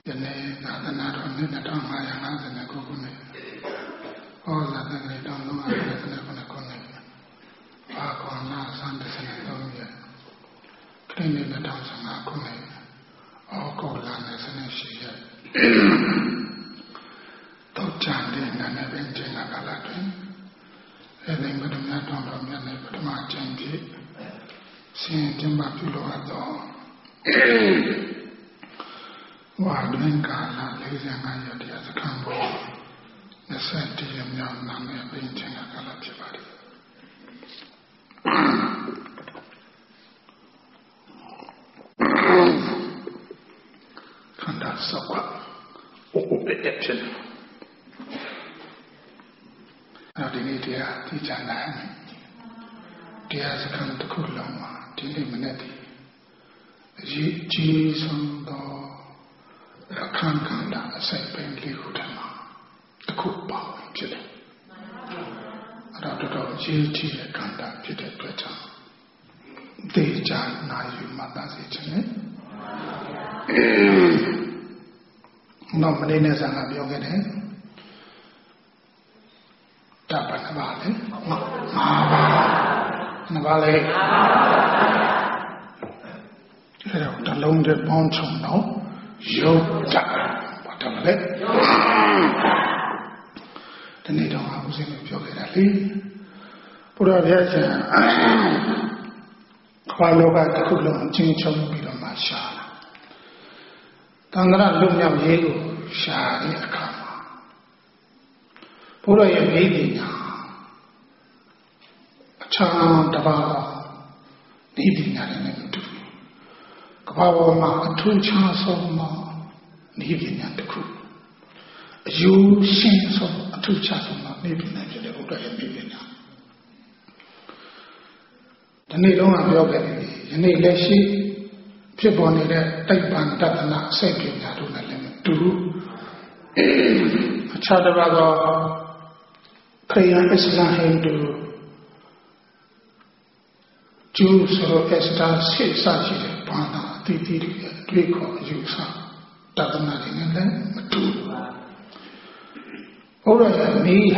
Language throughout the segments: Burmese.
Yene Nadana Nina Tama Yana Kukuni. All that they don't know how to live on a connect. Akona Sandes and Domia. Cleaning the dance on our connect. All called Lanas and she. Tocandi and Avenging a Galatrin. Having but a matter of Yana but a marching. Seeing Timbapulo at all. Wandering Gala, lazy and I as a combo, the sent to him young man painting a galactic. Conduct so well. Objection. Now, the media teach a man. Dear as a come to Kulama, Tilimanetti. Jesus on the Kankanda, say, Bentley Hutama, the cook bow in Chile. Adopted GT Kanda, Peter Peter. They jan na you mother's no Malinas and Abiogene Tapanavale, Navale. The longer bones from now. Yoga, whatever. The needle house in the Yoga. Put a vision. Qualoga, the Kulum, Chinchon, Bidon, Masha. Tandra Lumia Yego, Shadi, a kama. Put a baby now. A child about needing an to. Kawawa, a two chance of ma, living at the crew. You sins of a two chance of ma, living at the Oda and living now. The needle of your baby, you need less sheep, people need a type and that not saving that on the limit to a child of prayer Islam Hindu. Jews or Esther say such a partner, they did a call Jews. Doesn't nothing in them, two. Or me,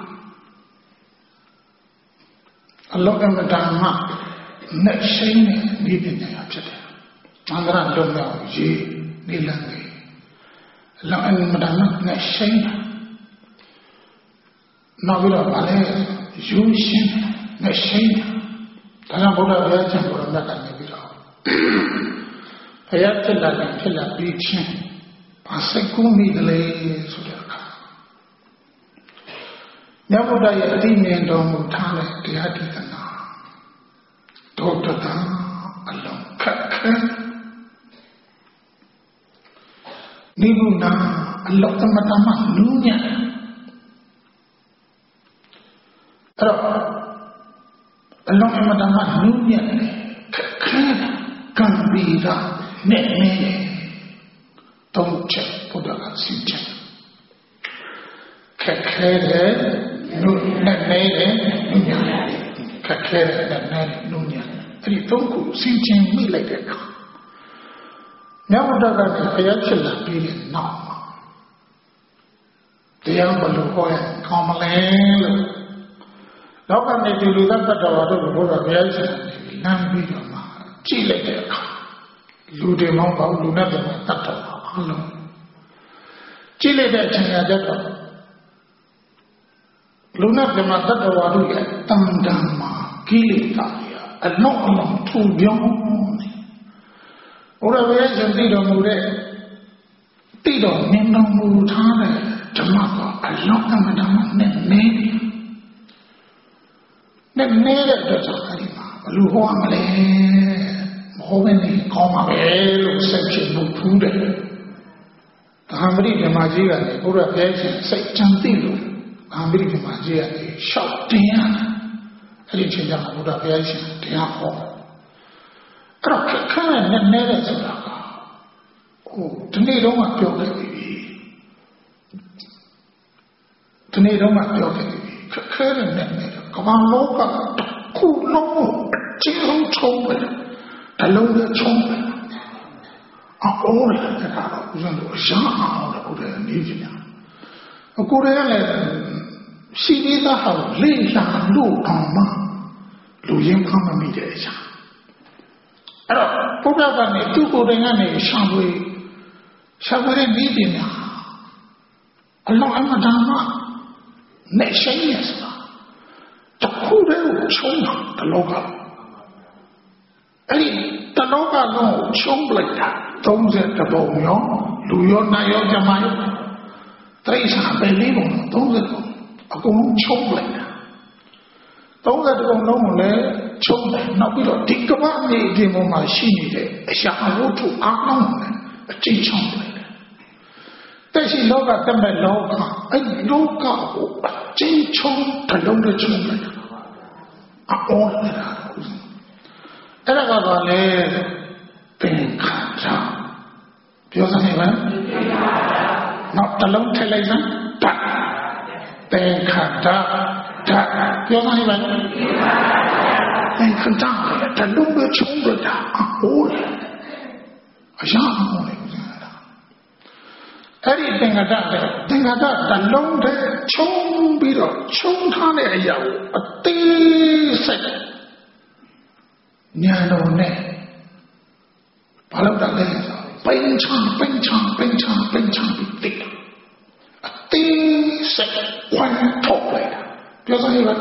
a lot of Madama, not shame, living in the Andra don't know, ye, Nilangi. Long Madama, not shame. Novilla Ballet, you shame, not shame. Buddha Virgin for a Nakamibiro. I have to let him kill a beach. Pasecumi delay Sudaka. Never die a demon don't tell the Aditana. Doctor alone cut. Nibuna, a lot of Madama Nunya. Along with Madame Nunya, Gambira, Nene, don't check for the Sitcha. Kakere, Nene, Nunya, Kakere, Nene, Nunya. And you don't see me like a car. Never done a Yachilla billion now. The young Baluhoya, Comalan. Now, when they do that, the Buddha Virgin, Nambidoma, Chile, Ludemamba, Lunadama, Tata, Chile, China, Lunadama, Tata, Tandama, Kilitalia, and not along too young. Buddha Virgin did a mure, did a Nino Mutane, Tamaka, a lot of Madame, maybe. The native Dutch Luhamale, Hoveni, Comabel, section Bupude. The Hambri de Magia, the Buddha Virgin, say Chantilu, Hambri de Magia, shout Diana, Richard Buddha Virgin, Diana. Can never oh, to need on my baby. To need on my baby, current net. Come on, local, cool, no, chill, chomper, a longer chomper. အော်လေအဲ့ဒါတော့ဦးဇင်းတို့အရှာအောင်လို့ဦးတယ်နေကြတယ်အကိုရဲလည်းရှိသေးသားဟာလေလာလို့အောင်မလူရင်းဖမ်းမမိတဲ့အရာအဲ့တော့ဘုရားကနေသူ့ကိုယ်တိုင်ကနေရှာဖွေတဲ့နည်းပညာအလောင်းအမတန်မှနဲ့ရှိနေဆိုတာတခုတည်းကိုချုံးတာတလောကအဲ့ဒီတလောကလုံးကိုချုံးပလိုက်တာ30ပုံရောလူရောနတ်ရောဇမားရောတိရစ္ဆာန်ပဲလေးပုံ30ပုံအကုန်လုံးချုံးပလိုက်တာ30ပုံလုံးကိုလည်းချုံးတယ်နောက်ပြီးတော့ဒီကမ္ဘာမြေပြင်ပေါ်မှာရှိနေတဲ့အရာအဝတ္ထုအားလုံးကိုအကျဉ်းချုံးပလိုက်တယ်တဲ့ရှိလောကတမဲ့လောကအဲ့လောကကိုအကျဉ်းချုံးတလုံးနဲ့ချုံးပလိုက်တာအော်အဲ့ဒါကတော့လေသင်္ခါရပြောစမ်းနေပါနောက်တလုံးထည့်လိုက်စမ်းတတ်သင်္ခါရတတ်ပြောစမ်းနေပါသင်္ခါရတလုံးပဲချုံးကြတာအိုးအရာမဟုတ်လေအဲ့ဒီသင်္ခါရတလုံးတည်းချုံးပြီးတော့ချုံးထားတဲ့အရာကိုအသေးစိတ်ဉာဏ်တော်နဲ့ဘာလို့တလဲပိန်ချမ်းပြီးတိတ်အသေးစိတ်ခွဲထုတ်လိုက်တာပြောစမ်းရပါ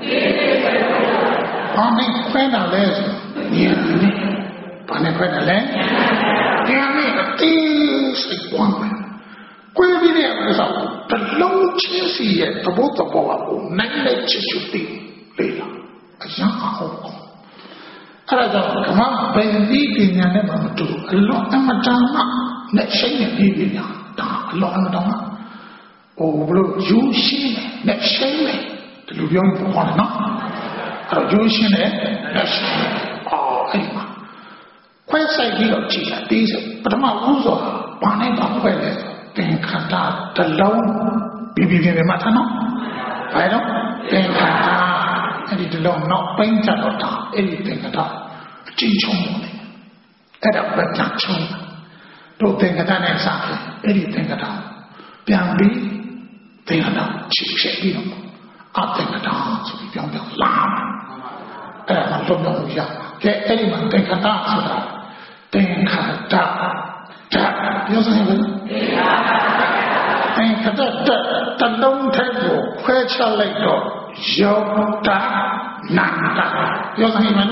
ဘာနဲ့ခွဲတာလဲဉာဏ်နဲ့ဘာနဲ့ခွဲတာလဲဉာဏ်နဲ့အသေးစိတ်ခွဲပြီးတဲ့ဥစ္စာတလုံးချင်းစီရဲ့သဘောကိုနိုင်လိုက်ချစ်သိလေလားအရာဟုတ်အဲ့ဒါကြောင့်ဓမ္မပင်ဒီပညာနဲ့မှမတူအလောအမတန်မှနဲ့ရှိတဲ့ဒီပညာဒါအလောအမတန်မှဘလို့ယူရှင်းနဲ့ရှိတယ်ဒီလိုပြောရင်ခေါ်တယ်နော်အဲ့တော့ယူရှင်းနဲ့ရှိတယ်အဲ့မှာခွဲဆိုင်ပြီးတော့ကြည့်တာဒီဆိုပထမဦးစွာဘာနဲ့ဘာခွဲလဲသင်္ခါရတလုံးပြပြမှတ်ထားနော်ဘာလို့သင်္ခါရအဲ့ဒီတလုံးနောက်ပိုင်းကြတော့တာအဲ့ဒီသင်္ခါရအကျဉ်းချုံးတယ်အဲ့ဒါပဲကြချုံးတို့သင်္ခါရနဲ့စားတယ်အဲ့ဒီသင်္ခါရပြန်ပြီးသင်္ခါရချစ်ချက်ပြီးတော့အသင်္ခါရဆိုပြီးပြောင်းလာအဲ့ဒါတော့ပြောလို့ရကဲအဲ့ဒီမှာသင်္ခါရဆိုတာသင်္ခါရပြောစမ်းရသင်္ခါရတလုံးထဲကိုခွဲခြားလိုက်တော့ယောတနန္ဒပြောစမ်းရမယ်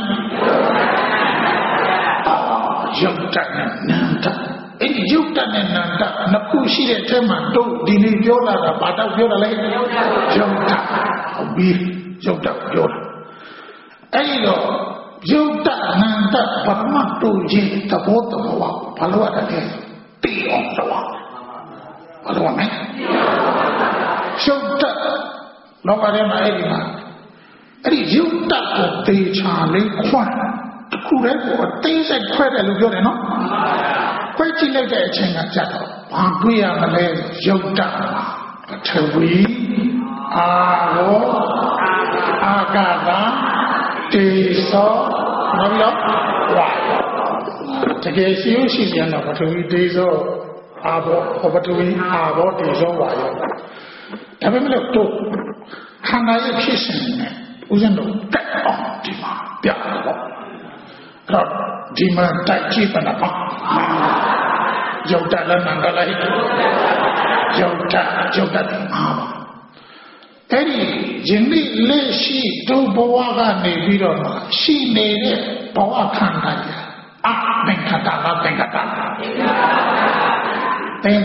ယောတနဲ့နန္ဒအဲ့ဒီယောတနဲ့နန္ဒနှစ်ခုရှိတဲ့အထက်မှာတို့ဒီနေ့ပြောလာတာဘာတော့ပြောတာလဲယောတဟုတ်ပြီယောတပြောတာအဲ့ဒီတော့ယောတနန္ဒပရမတ်တို့ရဲ့သဘောဘာလို့ရတဲ့တိအောင်တော့ဘာလို့မလဲယောတလောကထဲမှာအဲ့ဒီယုတ်တကိုတေချာလေးခွန်းတခုတည်းကိုအသေးစိတ်ခွဲတယ်လို့ပြောတယ်နော်ခွဲကြည့်လိုက်တဲ့အချိန်ကကြတော့ဘာတွေ့ရမလဲယုတ်တပထဝီအာရောအာကာသတေသောနောက်ပြီးတော့ဝါတကယ်ရှိလို့ရှိရင်တော့ပထဝီတေသောအာဘောပထဝီအာဘောတေသောဝါရောဒါပေမဲ့လို့ခန္ဓာရဲ့ဖြစ်စဉ်နဲ့ဦးဇင်းတို့တက်အောင်ဒီမှာပြတယ်ပေါ့အဲ့တော့ဒီမှာတိုက်ကြည့်ပါလားယောက်တလည်းနန္ဒလည်းယောက်တအားပါအဲ့ဒီယနေ့လက်ရှိတို့ဘဝကနေပြီးတော့ရှိနေတဲ့ဘဝခန္ဓာကြီးသင်္ခါရသင်္ခါရဓာတ်ဘယ်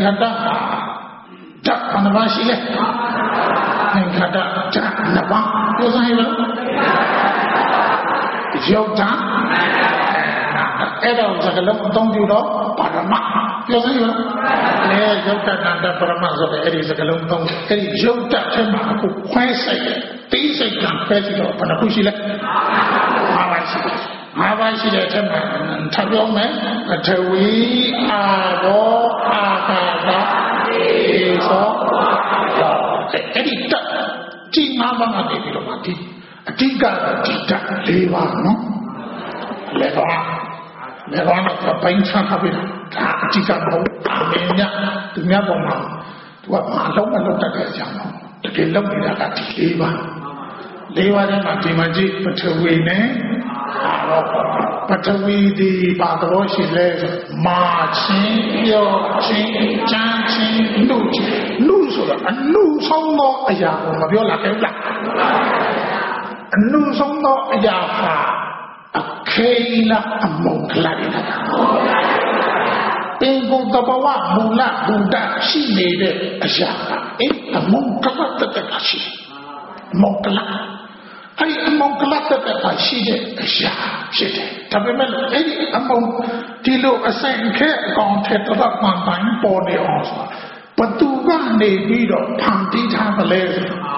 နှပါရှိလဲသင်္ခါရဓာတ်နှစ်ပါးပြောစမ်းရမလားယောက်တအဲ့တော့စကလုံးအသုံးပြုတော့ပါရမပြောစမ်းရမလားလေယောက်တနန္ဒပရမဆိုတဲ့အဲ့ဒီစကလုံးသုံးအဲ့ဒီယောက်တထဲမှာအခုခွဲဆိုင်တယ်တိစိတ်ကခွဲပြီးတော့ဘယ်နှခုရှိလဲ၅ပါးရှိတယ်၅ပါးရှိတဲ့အထက်မှာထပ်ပြောမယ်ပထဝီအာဘောအာကာသတေသောအဲ့ဒီတက်ဒီ၅ပါးကနေပြီးတော့ဒီအဓိကဒီတက်၄ပါးနော်လေပါလည်းကောင်းတော့ပိုင်းခြားထားပြီးဒါအတိကမဟုတ်အမင်းညသူများပေါ်မှာသူကမလုံးမလုံးတတ်တဲ့အကြောင်းတကယ်လုံးနေတာကဒီ၄ပါးထဲမှာဒီမှာကြည့်ပထဝီနဲ့ပထဝီဒီပါတော်ရှိလဲမာချင်းပြောချင်းချမ်းချင်းလူဆိုတာအနုဆုံးသောအရာကိုမပြောလာခဲ့ဘူးလားအနုဆုံးသောအရာဟာအခေလာအမုံကလာနေတာပင်ကိုယ်တဘဝမူလဘုဒ္ဓရှိနေတဲ့အရာအမုံကလာတတ်တာရှိမုံကလာအဲ့ဒီအမုံကလတ်တဲ့ရှိတဲ့အရာဖြစ်တယ်ဒါပေမဲ့အဲ့ဒီအမုံဒီလိုအစင်ခဲအကောင်ထက်တော့မှန်တိုင်းပေါ်နေအောင်ဆိုဘသူကနေပြီးတော့ဖန်တီးထားတယ်လေ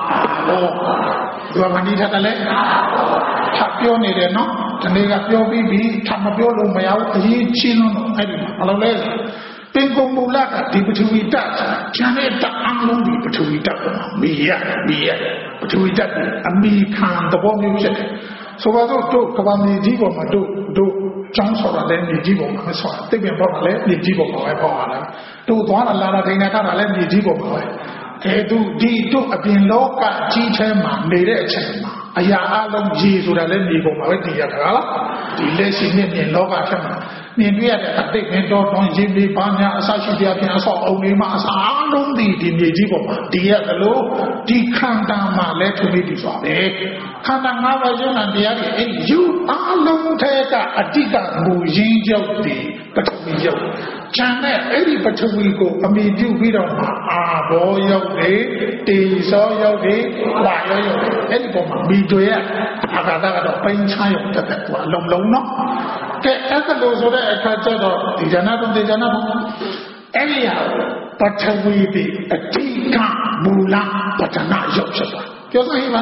ဟောဒီကဖန်တီးထားတယ်လေထပ်ပြောနေတယ်နော်ဒီနေ့ကပြောပြီးပြီထပ်မပြောလို့မရဘူးအရေးချင်းလို့အဲ့ဒီဘာလို့လဲပင်ကုန်မူလကဒီပထဝီဓာတ်ကျန်တဲ့ဓာတ်အလုံးဒီပထဝီဓာတ်ကိုမီးရပထဝီဓာတ်အမီခံသဘောမျိုးဖြစ်တယ်ဆိုပါတော့တို့ကဘာမြေကြီးပေါ်မှာတို့ကျောင်းဆိုတာလည်းမြေကြီးပေါ်မှာမဆိုတာတိတ်ပြန်ပေါ်တာလည်းမြေကြီးပေါ်မှာပဲပေါ်လာတယ်တို့သွားလာဒိန်နာကလည်းမြေကြီးပေါ်မှာပဲတို့အပြင်လောကကြီးထဲမှာနေတဲ့အချိန်မှာအရာအလုံးရေဆိုတာလည်းမြေပေါ်မှာပဲတည်ရတာလားဒီလက်ရှိနဲ့ပြင်လောကထဲမှာမြင်တွေ့ရတဲ့အတိတ်မင်းတော်တွန်ရင်းပြီးဘာများအစရှိတဲ့အပြင်အဆောက်အုံတွေမှာအစားအလုံးဒီမြေကြီးပေါ်မှာတည်ရတယ်လို့ဒီခန္ဓာမှာလည်းထွေးပြီးဆိုတယ်ခန္ဓာ၅ပါးရုံးတရားတွေအဲ့ယူအလုံးထဲကအတိကမူရင်းကြောက်ဒီပထဝီရုပ်ကျန်တဲ့အဲ့ဒီပထဝီကိုအမိပြုပြီးတော့အာဘောရုပ်တွေတေဇောရုပ်တွေဝါရောရုပ်တွေအဲ့ဒီပေါ်မှာမိတွေရအာဃာတကတော့ပိုင်းခြားရုပ်တက်တယ်ကွာလုံးလုံးနော်ကဲအဲ့ဒါလို့ဆိုတဲ့အခါကျတော့ဒီဇာနာတုတေဇာနာဘုအဲ့ဒီဟာပထဝီဒီအတိကမူလပဋ္ဌာနာရုပ်ဖြစ်သွားပြောစမ်းပါ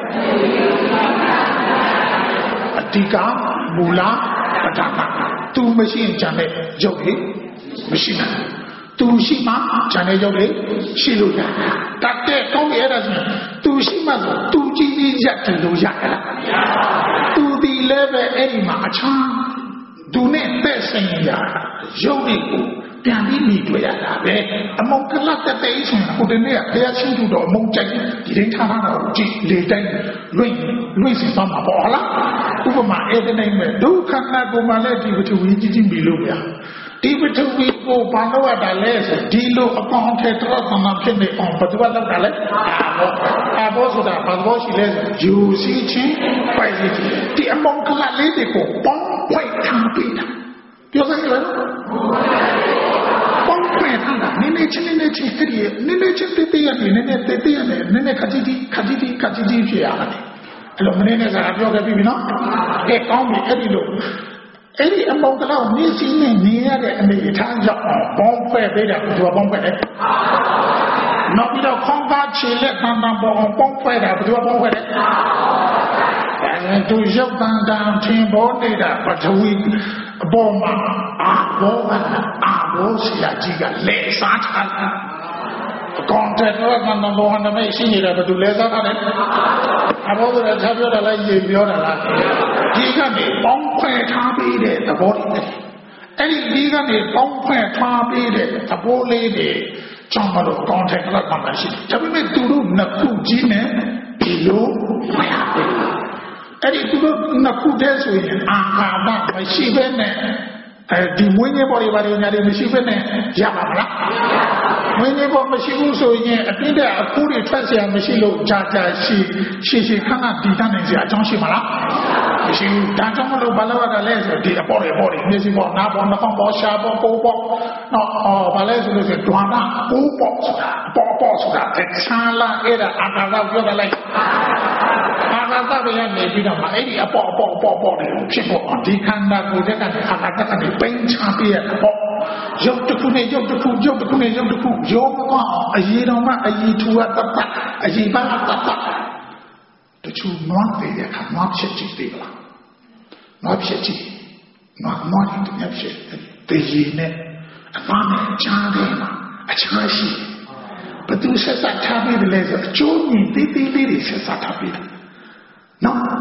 အတိကမူလပဋ္ဌာနာသူမရှိရင်ဂျန်တဲ့ရုပ်တွေမရှိနိုင်သူရှိမှဂျန်တဲ့ရုပ်တွေရှိလို့ရတတ်တဲ့ကောင်းရတာဆိုသူရှိမှဆိုသူကြည့်ပြီးရက်တယ်လို့ရတယ်သူဒီလည်းပဲအဲ့ဒီမှာအချမ်းသူနဲ့သက်ဆိုင်ရာရုပ်တွေကိုပြန်ပြီးမိတွေ့ရတာပဲအမုံကလတ်တဲ့ဆိုရင်ကိုတနေ့ကဘုရားချင်းသူတော်အမုံကြိုက်ဒီတိုင်းထားတာကိုကြည့်လေတိုင်းလွင့်စီသွားမှာပေါ့လားဥပမာအဲ့ဒီနိုင်မဲ့ဒုက္ခနာကိုမှလည်းဒီပထဝီကြီးမိလို့ဗျာဒီပထဝီကိုဘာလို့ရတာလဲဆိုဒီလိုအပေါင်းထဲတော့မှဖြစ်နေအောင်ဘယ်သူကလောက်တာလဲအာဘောဆိုတာဘာလို့ရှိလဲယူစီချင်းပိုက်စီဒီအမုံကလတ်လေးတွေကိုပေါင်းဖွင့်ထားပြီးတာပြောစမ်းရအောင်ပေါင်းဖွင့်ထားတာနည်းနည်းချင်းအဲ့ဒီနည်းနည်းချင်းတေးရတယ်နည်းနည်းတေးရတယ်နည်းနည်းခတိဖြစ်ရတယ်အဲ့လိုမင်းနဲ့စကားပြောခဲ့ပြီနော်ကဲကောင်းပြီအဲ့ဒီလိုအဲ့ဒီအမောင်ကလောက်နေစီနဲ့နေရတဲ့အနေအထားကြောင့်ပေါင်းဖွဲ့ပေးတာဘယ်သူပေါင်းဖွဲ့လဲနောက်ပြီးတော့ခေါင်းသားခြေလက်တန်တန်ပေါ်အောင်ပေါင်းဖွဲ့တာဘယ်သူပေါင်းဖွဲ့လဲအဲ့သူရုပ်တန်တန်ထင်ပေါ်နေတာပထဝီအပေါ်မှာအာဘောဆရာကြီးကလက်စားထားတာအကောင်တက်တော့ကံတော်ဟန်မဲ့ရှိနေတာဘယ်သူလဲစားတာလဲအဘောကလည်းထားပြောတာလားရေပြောတာလားဒီကနေပေါင်းဖွဲ့ထားပြီးတဲ့သဘောတွေအဲ့ဒီကနေပေါင်းဖွဲ့ထားပြီးတဲ့သဘောလေးတွေကြောင့်မလို့အကောင်ထက်ကလည်းကံမရှိဒါပေမဲ့သူတို့နှစ်ခုကြီးနဲ့ဒီလိုမရဘူးအဲ့ဒီသူတို့နှစ်ခုတည်းဆိုရင်အာဃာတမရှိဘဲနဲ့ဒီမွေးငယ်ပေါ်တွေဘာတွေညာတွေမရှိဘဲနဲ့ရပါမလားမွေးငယ်ပေါ်မရှိဘူးဆိုရင်အပြည့်တဲ့အကူတွေထွက်เสียမရှိလို့ကြာရှိခဏတည်တတ်နိုင်စရာအကြောင်းရှိမလားမရှိဘူးဒါကြောင့်မလို့ဘာလို့ရတာလဲဆိုဒီအပေါ်တွေမျက်စိပေါ်နားပေါ်နှာခေါင်းပေါ်ရှားပေါ်ပိုးပေါ်နော်ဘာလဲဆိုလို့ဒွါနာပိုးပေါ်ဆိုတာပေါ်ဆိုတာဆာလာအဲ့ဒါအာဃာတပြောတယ်လိုက်အာဃာတပဲနေပြီးတော့အဲ့ဒီအပေါ်တွေဖြစ်ပေါ်ဒီခန္ဓာကိုယ်တဲ့ကနေအာဃာတကနေပိုင်းခြားပြရတော့ရုပ်တစ်ခုနဲ့ရုပ်တစ်ခုရုပ်မကအရေးတော်မှအရေးထူတတ်အရေးပါတတ်တချို့နွားတွေခါနွားဖြစ်ကြည့်သေးလားနွားဖြစ်ကြည့်နွားတွေဖြစ်တည်နဲ့အမှန်ကြားတယ်မှာအချားရှိဘသူဆက်ဆက်ထားပြီးတယ်လဲဆိုအကျိုးမြင်သေးလေးတွေဆက်ဆက်ထားပြီးတယ်နော်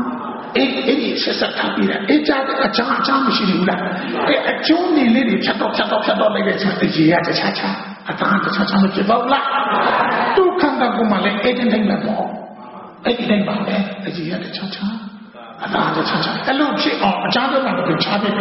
Ini sesat tapi dah. Jangan mesti diulang. Jom ni ni catat lagi dia cacat. Atang cacat macam baulah. Tu kan tak kumale. Ini dah bawa. Ini dah bawa. Dia cacat. Atang cacat. Kalau si jangan mana pun cacat.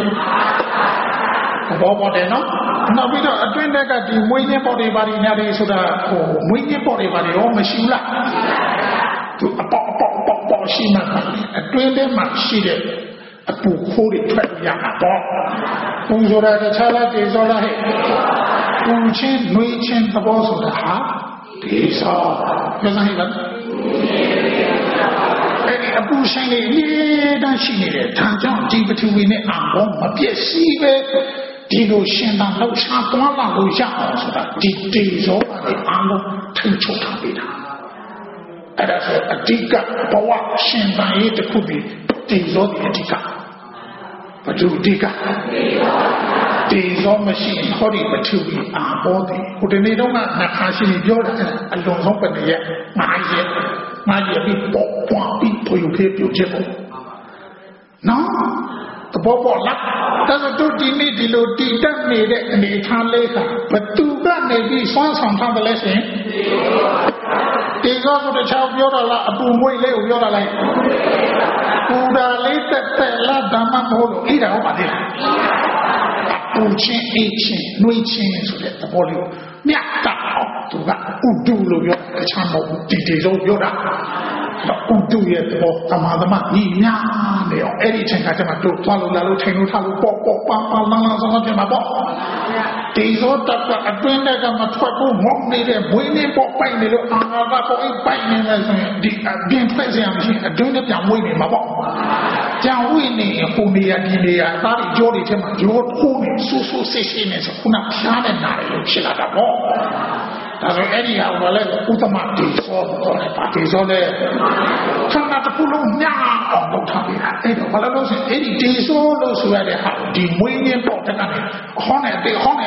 Bawa deh no. Nabi tu tuan dah kata muinnya body body ni ada sudah. Muinnya body body mesti ulang. Tu apa si mana? Tuan dia masih dia. Apu kuri tuan yang apa? Pungzora ada cala desa lah. Pungcin, nuicin, apa sudah ha? Desa. Macam ni kan? Apu sini ni dan sini dia. Tanjung di betul ini angkong, biasa be. Di lu现在楼下端了楼下sudah di desa ada angkong tercuk tapi dah. Ada tiga bawa sentai itu kubi tiga tiga, betul tiga. Tiga mesin hari betul ni body. Udah ni dong nak kasih ni jual alung sampai ni ngaji ni bawa pipu pipu jebo. No. Bawa lah, tapi tu ini di lu tidak ni thale ka, betul kan ni soal sampai berlesen. Tiga sudah cakap biar lah, abu mui le biar lah. Udah le telah dalam hulu, ini dah apa dia? Abu cing, cing, nui cing sudah tak boleh. Nyata, tu kan udu lu biar kacau di desa biar lah. Udu ya tu, teman-teman ni nyah ni, ini cengkak cengkak tu, lalu cengkak lalu pok lang sama cengkak pok. Desa tak ada benda yang macam tu, mok ni dia, mui ni pok pai ni dia, angkat pok pai ni macam di biang pai siang ni, ada benda yang mui ni macam yang mui ni, huni ya di ya, tadi jodi cuma jod huni, susu sisi ni, sekuna piana nari, sila dah pok. Tapi ini awal utama desa, desa le, karena terpulung nyang orang tapi itu kalau ini desa lo sudah ada di muinya pok dengan honek,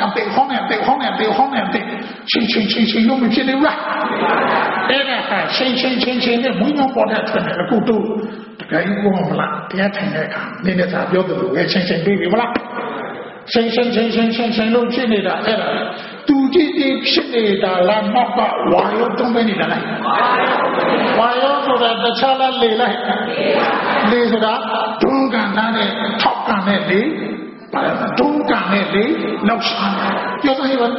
sing lo mesti ni lah. Ini sing ni muinya pok dengan aku tu, tapi ibu malah dia tanya kan, ni dia tak biar tu, sing baby malah, sing lo mesti ni dah ada. Tu jadi sini dalam apa wayo tumben ni dalam wayo sudah tercalar lelai sudah tunggang nane topkan nene tunggang nene nausan yo tu hewan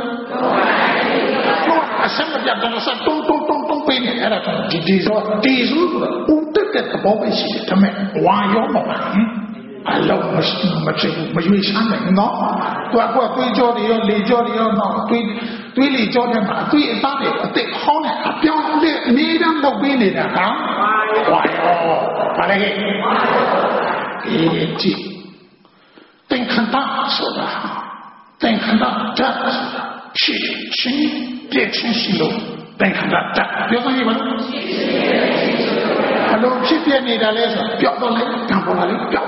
asal macam tu asal tung pini ada tu di untuk kita bawa isi tapi wayo mana Allah mesti sana, no. Tu aku jual dia, no. Tu li jual dia, tu tak ada. Tapi orang apa yang ni dah lebih ni dah, kan? Wah, apa lagi? Ini, tengkan tak sudah, tengkan tak dah sudah. Dia silo, tengkan tak. Biasa ni mana? Kalau siapa ni dah les, biar boleh, kan boleh,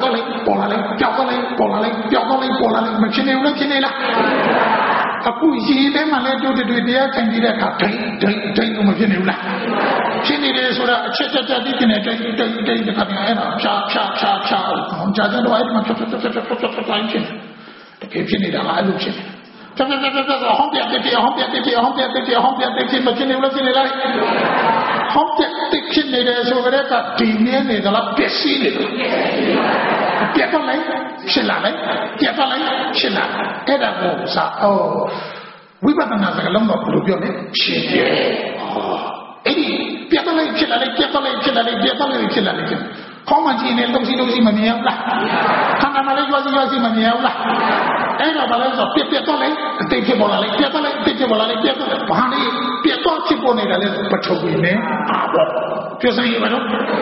macam ni lah. Aku isi dia malah dia kan dia kata, dah macam ni lah. Sini dia sudah jadi kena jadi dekat dengan syak. Jadi doa itu macam macam. Tapi sini dah lalu sini. Orang biar macam ni lah. Hong tiap ni dia sudah kata di ni dalam besi ni. Tiap kali silakan. Ada musa. Oh, wibatan segala lomba berubah ni. Ini tiap kali silakan. Kau macam ni dosi mana yang lah. Karena malah jual mana yang lah. Malah so tiap kali tiap bola lagi. Bahani tiap cipu ni dah betul ini. Apa? Biasa ni mana?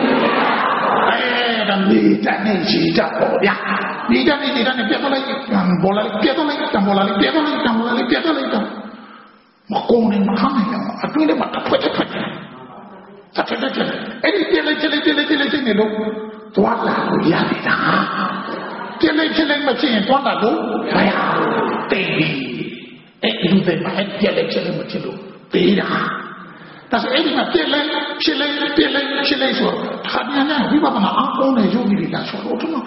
Dan lidah ni tidak boleh. Lidah ni tiap kali bola lagi. Makong ni macam ni. Aku ni macam apa? Tak. Ini dia ni lo. Tuan lalu dia tidak. Dia macam tuan lalu. Saya tinggi. Itu dia macam dia macam lo. Tidak. ဒါဆိုအဲ့ဒီမှာပြက်လိုက်ဖြစ်လိုက်ပြက်လိုက်ဖြစ်လိုက်ဆိုတော့ခါပြန်ပြန်ဝိပဿနာအကောင်းတဲ့ယောဂီတွေလာဆိုတော့ကျွန်တော်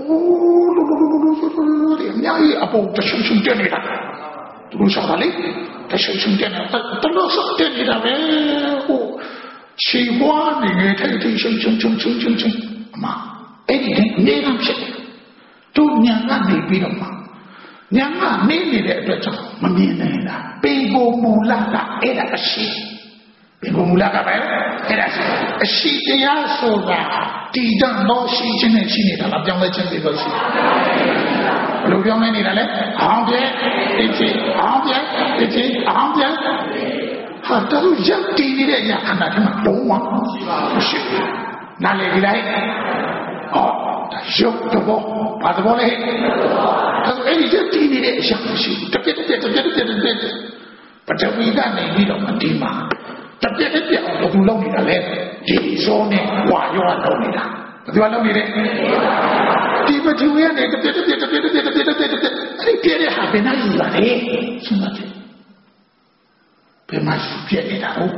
ဒီအများကြီးအပေါ်တရှုံရှုံတက်နေတာသူတို့ဆောက်တာလေတရှုံရှုံတက်နေတာတလို့ဆောက်တက်နေတာပဲဟိုခြေပွားနေနေထိုင်ထိုင်ရှုံရှုံရှုံရှုံရှုံရှုံအမအဲ့ဒီနေရဖြစ်တယ်သူညာကနေပြီးတော့မှညာကနေနေတဲ့အတွက်ကြောင့်မမြင်နိုင်တာပေကိုမူလကအဲ့ဒါအရှိပေကိုမူလကပဲအဲ့ဒါအရှိတရားဆိုတာတည်တံ့သောရှိခြင်းနဲ့ရှိနေတာလားပြောင်းလဲခြင်းတွေလို့ရှိတယ်ဘယ်လိုပြောင်းလဲနေတာလဲအောင်ပြဲတစ်ချိန်အောင်ပြဲတစ်ချိန်အောင်ပြဲဟာတို့ရက်တည်နေတဲ့အရာခန္ဓာထဲမှာလုံးဝမရှိဘူးနားလေဒီလိုက်ဟောရုပ်တော့ဘာတော့လဲအဲ့ဒီရက်တည်နေတဲ့အရာမရှိဘူးတပြက်ပထဝီကနေပြီးတော့ဒီမှာတပြက်အောင်ဘယ်သူလုပ်နေတာလဲဒီဇောနဲ့ဝါရောလုပ်နေတာဘယ်သူလုပ်နေလဲဒီပထဝီကနေတပြက်အဲ့ဒီပြည့်တဲ့ဟာဘယ်နဲ့ယူလာလဲစဉ်းစားကြည့်ဘယ်မှာရှိပြည့်နေတာဟုတ်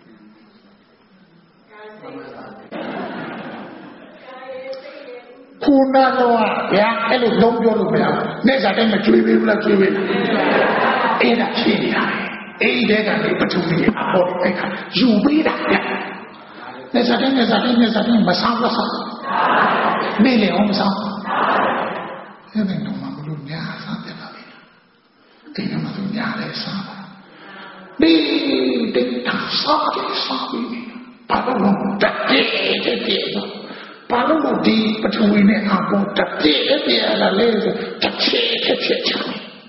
ခုနကတော့ဗျာအဲ့လိုလုံးပြောလို့မရဘူးနေ့စားတိုင်းမကျွေးပေးဘူးလားကျွေးပေးအဲ့ဒါရှိနေတာအဲ့ဒီတဲကနေပထဝီအပေါ်အဲ့ခါယူပေးတာဗျနေ့စားတိုင်းမဆောင်လို့နေလေအောင်မဆောင်အဲ့ဒါတော့မလို့ညာစားပြတာပဲအဲ့ဒါမှသူညာလဲစားပါဒီတာစားပြီးဘာလို့တက်တဲ့ဘာလို့ဒီပထဝီနဲ့အပေါ်တက်တဲ့လာလဲတက်ဖြစ်ချင်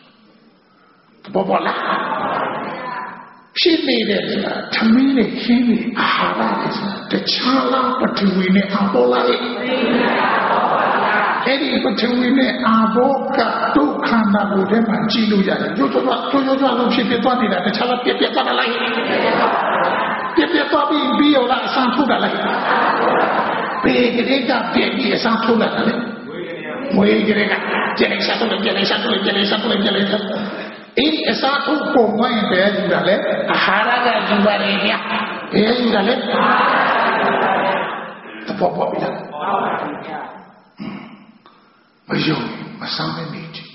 ဘောလားဖြစ်နေတဲ့သမီးနဲ့ရှင်းပြီးအာဟာရတခြားလားပထဝီနဲ့အပေါ်လာအဲ့ဒီပထဝီနဲ့အပေါ်ကဒုက္ခနာကိုတည်းမှာကြည့်လို့ရတယ်တို့လို့ဖြစ်သွားနေတာတခြားလားပြက်သွားတာလားပြက်သွားပြီးရောလားအဆန်းထုတ်တာလားပေကလေးကပြက်ပြီးအဆန်းထုတ်လာတယ်မွေးကလေးကကျန်စားထုတ်အဲ့ဒီအစားထုတ်ပုံမှန်ပဲယူတာလေအာဟာရကယူပါတယ်ဗျာဘယ်ယူတာလဲတပေါ်ပေါ်ပြီလားမယုံမဆောင်တဲ့နေကြ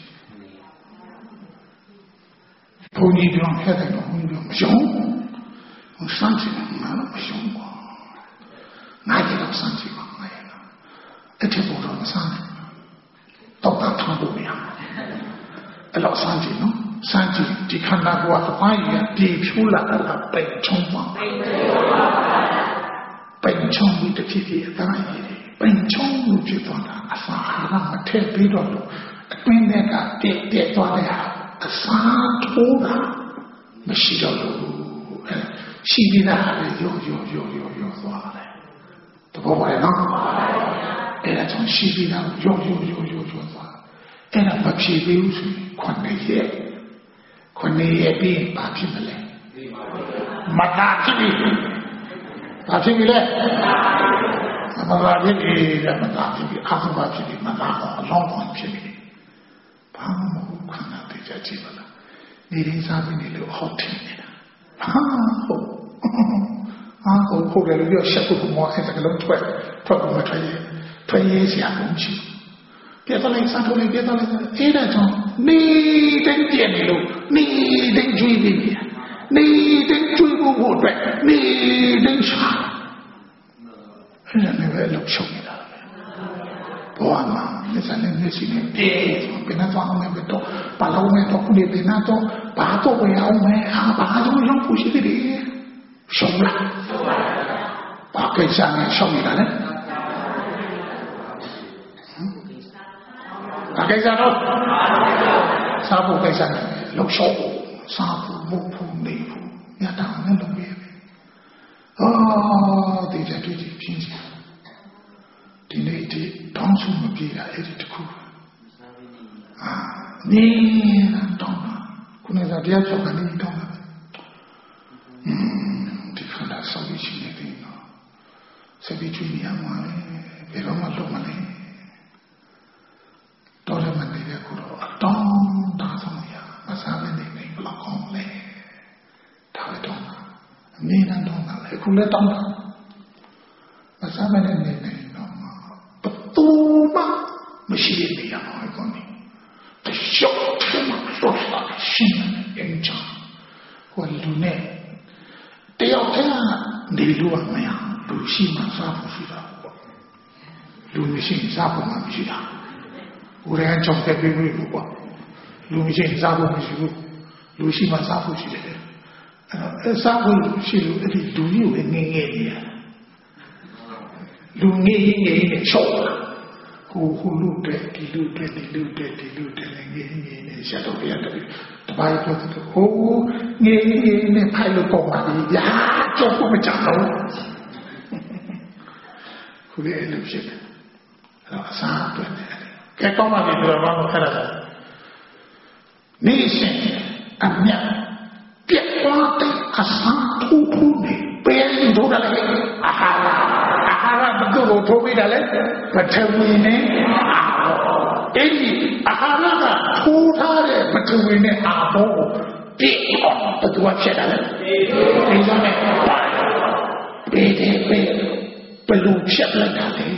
ဘုန်းကြီးပြောခဲ့တယ်ဘုန်းကြီးပြောမယုံစမ်းကြည့်မှမယုံပါငါကြည့်တော့စမ်းကြည့်ပါမယ်အဲ့ဒီဘောတော့စမ်းတော့တာထောင်းလို့မရအဲ့တော့စမ်းကြည့်နော်စမ်းကြည့်ဒီခန္ဓာကိုယ်အပိုင်းရပြေဖြိုးလာတာပိတ်ချုံပါပိတ်ချုံပြီးတစ်ဖြစ်အတိုင်းပိတ်ချုံလို့ဖြစ်သွားတာအစာဟာရမထည့်ပြီးတော့အတွင်းထဲကတက်သွားတဲ့ဟာအစာထိုးတာမရှိတော့ဘူးရှိနေတာလေရောသွားတယ်တဘောပါလေနော်အဲ့ဒါကြောင့်ရှိနေတာရောသွားအဲ့ဒါမဖြေသေးဘူးဆိုရင်ခုနှစ်ရက်ပြီးဘာဖြစ်မလဲမတာဖြစ်ပြီဘာဖြစ်ပြီလဲမတာဖြစ်ပြီအာသဘာဖြစ်ပြီမတာအလုံးစုံဖြစ်ပြီဘာမှမဟုတ်ခန္ဓာသိကြကြည့်ပါလားနေရင်းစားပြီးနေလို့ဟောထင်နေတာဟုတ်တယ်လို့ပြောရှက်ဖို့မောအဲ့ဒါကလုံးထွက်မထွက်ရေးစရာမရှိပြတ်လိုက်စားထုတ်လိုက်ပြတ်လိုက်အဲ့ဒါကြောင့်နေတိုင်းပြည့်နေလို့နေတိုင်းကျွေးပြီးနေတိုင်းကျွေးဖို့အတွက်နေတိုင်းရှာအဲ့ဒါလည်းပဲလောက်ရှုံနေတာဘောမှာမျက်စံနဲ့မျက်စိနဲ့ပြေဘယ်နဲ့သွားအောင်လဲတော့ဘာလို့လဲတော့ခုနေဘယ်နဲ့တော့ဘာတော့ဝင်အောင်မဲဘာလို့ရောက်ဖို့ရှိသေးတယ်ရှုံလားဘာကိစ္စနဲ့ရှုံနေတာလဲဘာကိစ္စတော့စားဖို့ကိစ္စနဲ့လောက်ရှော့ဖို့စားဖို့မဟုတ်ဘူးနေဖို့ညတာနဲ့လုပ်ရပြီဒီကြတွေ့ကြည့်ပြင်းချင်ဒီနေ့ဒီတောင်းဆိုမပြေတာအဲ့ဒီတခုနေတောင်းတာခုနကတရားချုပ်ကနေတောင်းတာဒီခန္ဓာဆောက်ပြီးရှိနေတယ်နော်စပီချူရမှာဘယ်တော့မှလုံးမလဲတော်တယ်မနေတဲ့ခုတော့အတောင်းတာဆုံးရမစားမနေဘယ်လောက်ကောင်းလဲဒါပဲတော့နေနတော့လည်းခုလည်းတောင်းတာမစားမနဲ့နေနေတော့ဘသူမှမရှိတဲ့နေရာမှာကောနေတရှော့တယ်မှာတော့ရှင်းနေအင်ချာကိုလူနဲ့တယောက်တည်းကနေလို့မရလူရှိမှစားဖို့ရှိတာလူမရှိစားဖို့မရှိတာဦးရဲကြောင့်တက်ပြီးပြီပေါ့လူမရှိစားဖို့မရှိဘူးလူရှိမှစားဖို့ရှိတယ်အဲစားဖို့ရှိလို့အဲ့ဒီလူကြီးကိုငငယ်နေရလူငယ်နဲ့ချော့ဟိုလူတဲ့ဒီလူတဲ့ဒီလူတဲ့ဒီလူတဲ့ငယ်နဲ့ရှာတော့ပြရတယ်တပါးပြောတယ်ဟိုငယ်နဲ့ဖိုက်လို့ပေါ့ပါဗျာကြောက်ဖို့မကြောက်တော့ခုလေးအဲ့လိုဖြစ်တယ်အဲ့တော့အစားအတွက်တယ်ကဲကောင်းပါပြီဆိုတော့ဘာလို့ခက်ရတာနေရှင်အမြတ်ပြတ်သွားတဲ့အစားထိုးထိုးနေပြန်ထိုးတယ်လေအာဟာရဘယ်သူ့ကိုထိုးပေးတယ်လဲပထဝီနဲ့အဲ့ဒီအာဟာရကထိုးထားတဲ့ပထဝီနဲ့အာဘောကိုပြည့်အောင်ဘယ်သူကဖြစ်တယ်လဲဒီလိုနဲ့ဘယ်လိုဖြစ်လိုက်တာလဲ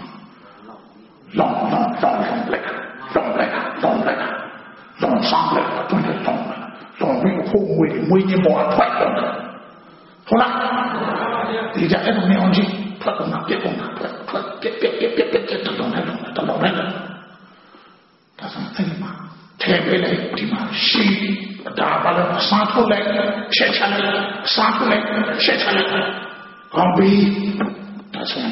long like long sang like long bị khô mùi như bò thoát rồi thôi là thì giờ em nghe ông gì thoát còn nào tiếp còn nào thoát tiếp tao lòng này ta sang thấy mà thêm cái này thì mà xì đã bao giờ sáng thôi lại sẽ chăn lại sáng thôi lại sẽ chăn lại còn bị ta sang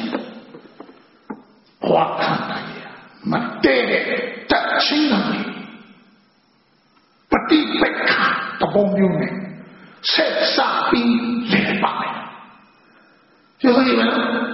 hoa khăn này mà tê tận chính là gì bất đi bạch khả tập bông yêu này sẽ xa bi lẻ bạc này chưa có gì vậy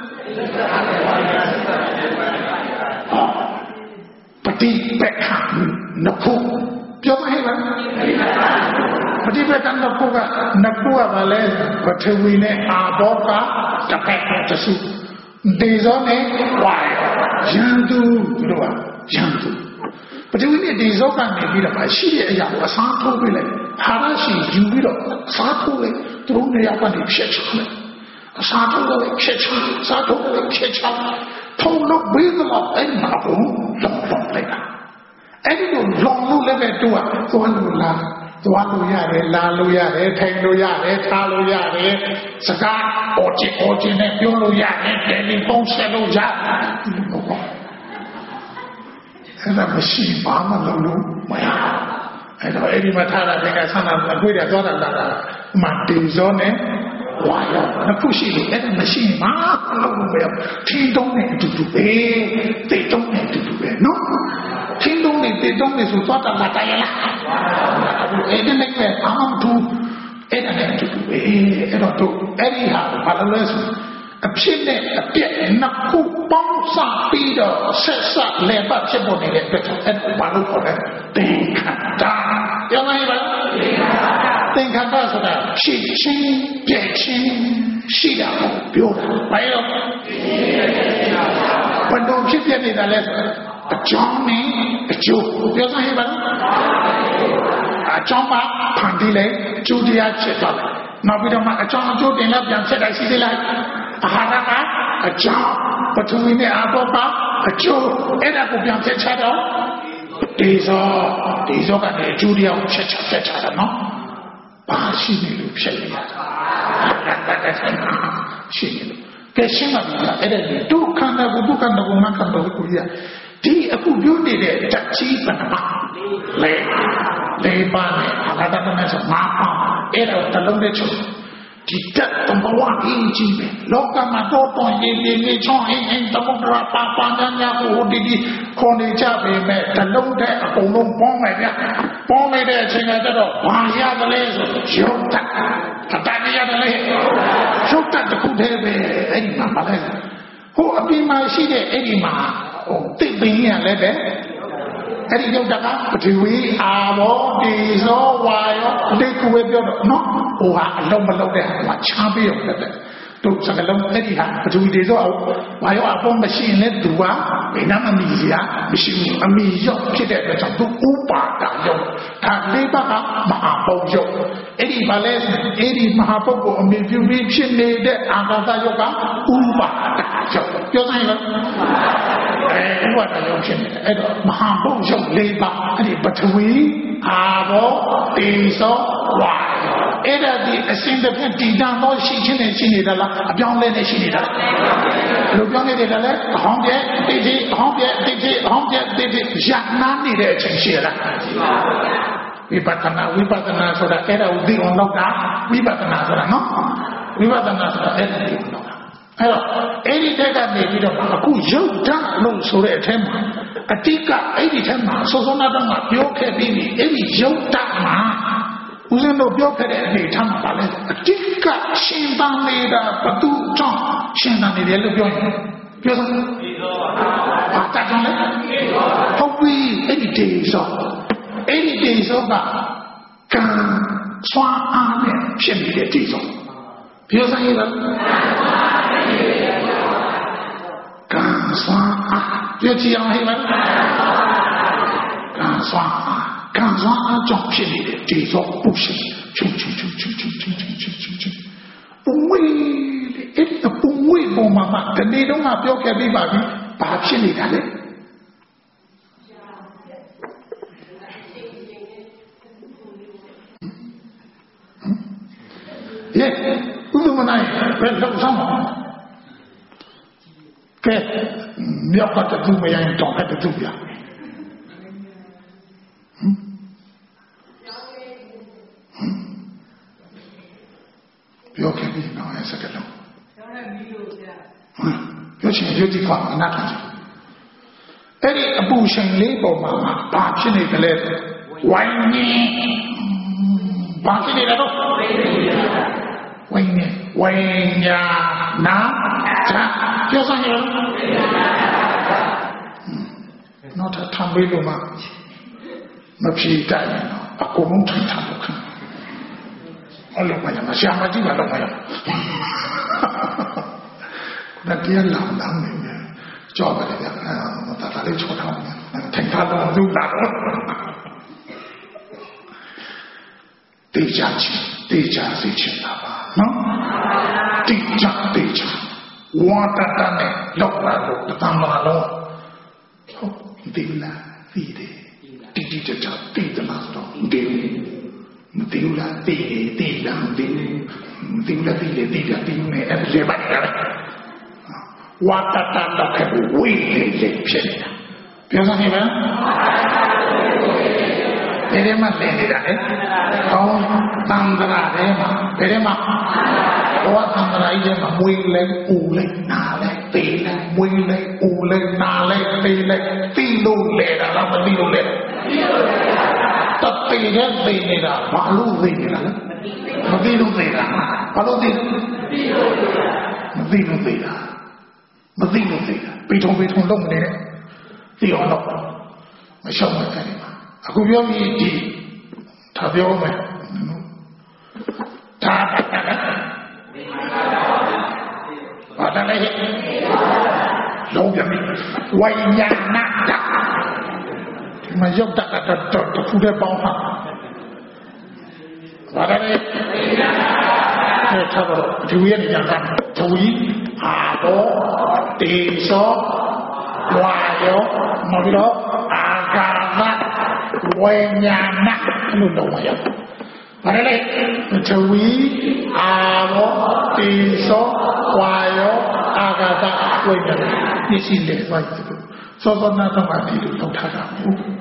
bất đi bạch khả nập phụ chưa có gì vậy bất đi bạch khả nập phụ mà lên và thư vi này bó cá tập bạch tập su đi gió này hoài yanduလို့ပါyanduပထဝီနဲ့ဒီဇောကနေပြီးတော့ရှိတဲ့အရာကိုအစားထိုးပေးလိုက်ဟာရရှိယူပြီးတော့စားထိုးလိုက်သူတို့နေရာကနေဖြစ်ချလိုက်အစားထိုးလိုက်ဖြစ်ချစားထိုးလိုက်ဖြစ်ချထုံလို့ပြီးတော့အဲ့မှာဘုံလုံးလိုက်တာအဲ့ဒီလိုလုံးလို့လည်းပဲတူอ่ะသွားလို့လားသွားလို့ရတယ်လာလို့ရတယ်ထိုင်လို့ရတယ်ထားလို့ရတယ်စကားအော်ချင်နဲ့ပြောလို့ရတယ်တယ်လီဖုန်းဆက်လို့ရတယ်အဲ့ဒါမရှိဘာမှလုပ်လို့မရအဲ့တော့အဲ့ဒီမှာထားတာကဆန္ဒအခွေးတွေသွားတာမတေဇောနဲ့ဝါရောနှစ်ခုရှိတယ်အဲ့ဒါမရှိမှလုပ်လို့မရထင်းတုံးနဲ့အတူတူပဲတိတ်တုံးနဲ့အတူတူပဲနော်ထင်းတုံးနဲ့တိတ်တုံးနဲ့ဆိုသွားတာတရလားအဲ့ဒါနဲ့ပဲအမှန်တူအဲ့ဒါနဲ့အတူတူပဲအဲ့တော့တို့အဲ့ဒီဟာဘာလို့လဲဆိုအဖြစ်နဲ့အပြည့်နှစ်ခုပေါင်းစပ်ပြီးတော့ဆက်ဆက်လည်းပတ်ဖြစ်ပေါ်နေတဲ့အတွက်အဲ့ဒါဘာလို့ခေါ်လဲသင်္ခါရပြောနိုင်ပါသင်္ခါရဆိုတာဖြစ်ချင်းပြည့်ချင်းရှိတာကိုပြောတာဘာလို့ဘယ်လိုဖြစ်ပြနေတာလဲဆိုအကြောင်းနဲ့အကျိုးပြောနိုင်ပါအကြောင်းမှာဖန်တီးလိုက်အကျိုးတရားဖြစ်သွားတယ်နောက်ပြီးတော့မှအကြောင်းအကျိုးတင်แล้วပြန်ဖြစ်လိုက်ရှိသေးလားအာဟာရကအကြောင်းပထဝီနဲ့အာဘောကအကျိုးအဲ့ဒါကိုပြန်ဖြစ်ချတော့ဒီဇောကနေအကျိုးတရားကိုဖြစ်ချတာနော်ဘာရှိနေလို့ဖြစ်နေရတာရှိနေလို့ကဲရှင်းပါပြီအဲ့ဒါဒုက္ခနာကိုမခံတော့ကိုရဒီအခုပြောနေတဲ့တချိပနာလေပါနဲ့အာသာတနဲ့ဆိုမှာအဲ့ဒါတလုံးနဲ့ချုပ်ဒီတက်တမဝအင်းကြီးပဲလောကမှာတော့ရင်နေချောင်းအင်းတမုဒ္ဒရာပါညာကိုဒီခေါ်နေကြပေမဲ့တလုံးတဲ့အကုန်လုံးပေါင်းလိုက်ဗျပေါင်းလိုက်တဲ့အချိန်ကျတော့ဘာရတယ်လဲဆိုရုပ်တတ်ရတယ်လေရုပ်တတ်တစ်ခုတည်းပဲအဲ့ဒီမှာပါလဲဟိုအပြင်မှာရှိတဲ့အဲ့ဒီမှာဟိုတိတ်ပင်ရလဲတဲ့အဲ့ဒီရုပ်တကပထဝီအာဘောဒီဇောဝါယောဒိတ်ကိုပြောတော့နော်ဟိုဟာအလုံးမလုံးတဲ့ဟာချားပြီးတော့တဲ့တို့စကလုံးအဲ့ဒီဟာပထဝီဒီဇောဝါယောအပေါ်မရှိရင်လည်းသူကဘယ်နှမမီစရာမရှိဘူးအမီရောက်ဖြစ်တဲ့အတွက်ကြောင့်သူဥပါဒရုပ်ဒါလေးပါးကမဟာဘုံရုပ်အဲ့ဒီမ Palace, Eri Mahapopo, and maybe reach in the Agata Yoga, Uba. You're saying, what are you saying? Mahapo, labor, but we are Tiso, why? Either the ascendant Dina, no, she did a lot, a young lady, she did a lot. Look on it, home yet, Jacques needed to Vipatana so that era would be on lockdown, Vipatana, no? Vipatana so that era would be on lockdown. Any day that may be a good joke, no, so that him. A tika, 80 temma, so another Bioka baby, any joke that who's in the Bioka every time. A tika, Shindan later, Patu John, Shindan the yellow Bion. That's on it. How we any day so. Any days of that can swap on it, shimmy the diesel. Here's a little can swap. You see, I can swap, jump shimmy the diesel, pushing. It's a boom way for Mamma. The they don't have your cabin, but shimmy that. Yes, Udumanai, when look someone. Okay, milk got to do me and talk at the Dubia. You can be now as a girl. You're saying beauty farm, not any abortion labor, Mamma, patching it a letter. Whining. Passing it up. When ya na, just on you. Not a tambuluma. Not she died, a common tamuka. All of my Yamashama, I love my that dear lamb, job at that I let you come. Take that on do that. Deja Sichinaba, no? Deja. Water done, look, the Tamalo. Oh, Dilla, Fide, Didita, Dita Masto, Dilla, Dilla, everybody. Water done, we Perema Lendida, oh, Tandra, Perema, oh, Tandra, Wille, Ule, Nale, Pele, Wille, Ule, Nale, Pele, Filo, Leda, Ramavilo, Leda. The Pele, Leda, Palu, Leda, Mavilo, Leda, Palu, Mavilo, Leda, Beton, Long, the honor, I show my penny. I could be on the Tabioma. What I like, Logan, why not? My job that the food about what I like, to win to we are Tiso, Wayo, Mobilo, Agava. When ya not, no, no, I am. Until we are so while Agata, wait, this is the right to do. So, not about the Lotara.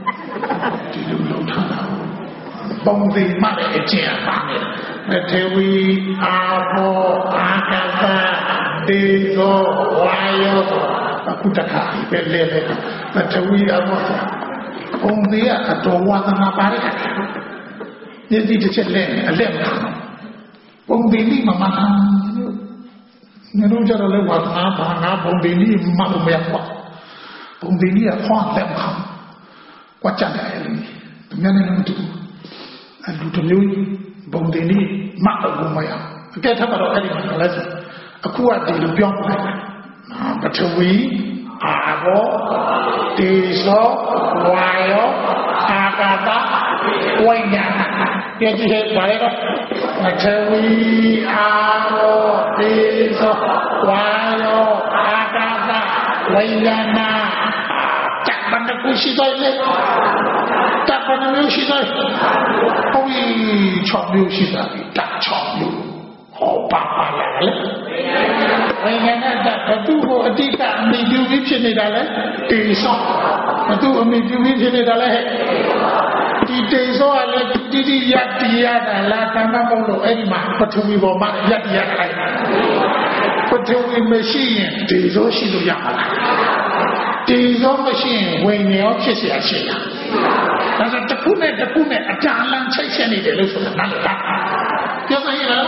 Bombing mother, a chair, until we are Agata, Diso, while Akutaka, but we are not. Only a door one on a barrier. This is a lemon. Only Mamma. You know, just a little what now, Bombini, Mamma. Bombini, a horn lemon. What are the men do? And do to you, Bombini, Mamma. Get up about any lesson. A poor deal of young man. But we. Abo, Tiso, Wayo, Agata, Wayana. ပြောကြည့်ဟဲ့ဘာလဲတော့မထဝီအာရောဒေသောဝါယောအာကာသဝိညာဏတပ်ပန်ကူရှိတယ်လေတပ်ပန်မျိုးရှိတယ်ဟို6မျိုးရှိတာတပ်6မျိုးဟောပါပါလေဝိညာဏတပ်ဘသူ့ကိုအတိကအမိပြုပြီးဖြစ်နေတာလေတေသောဘသူ့အမိပြုပြီးဖြစ်နေတာလေဒီတေသောကလည်းတိယတ္တိယတာလာတမ်းမဟုတ်လို့အဲ့ဒီမှာပထဝီပေါ်မှာယတ္တိယခိုင်းပထဝီမရှိရင်တေသောရှိလို့ရမှာလားတေသောမရှိရင်ဝိညာဉ်ရောဖြစ်เสียရှိတာဒါဆိုတစ်ခုနဲ့တစ်ခုနဲ့အကြံလန်းချိတ်ဆက်နေတယ်လို့ဆိုတာနားလည်လားပြောစမ်းရလား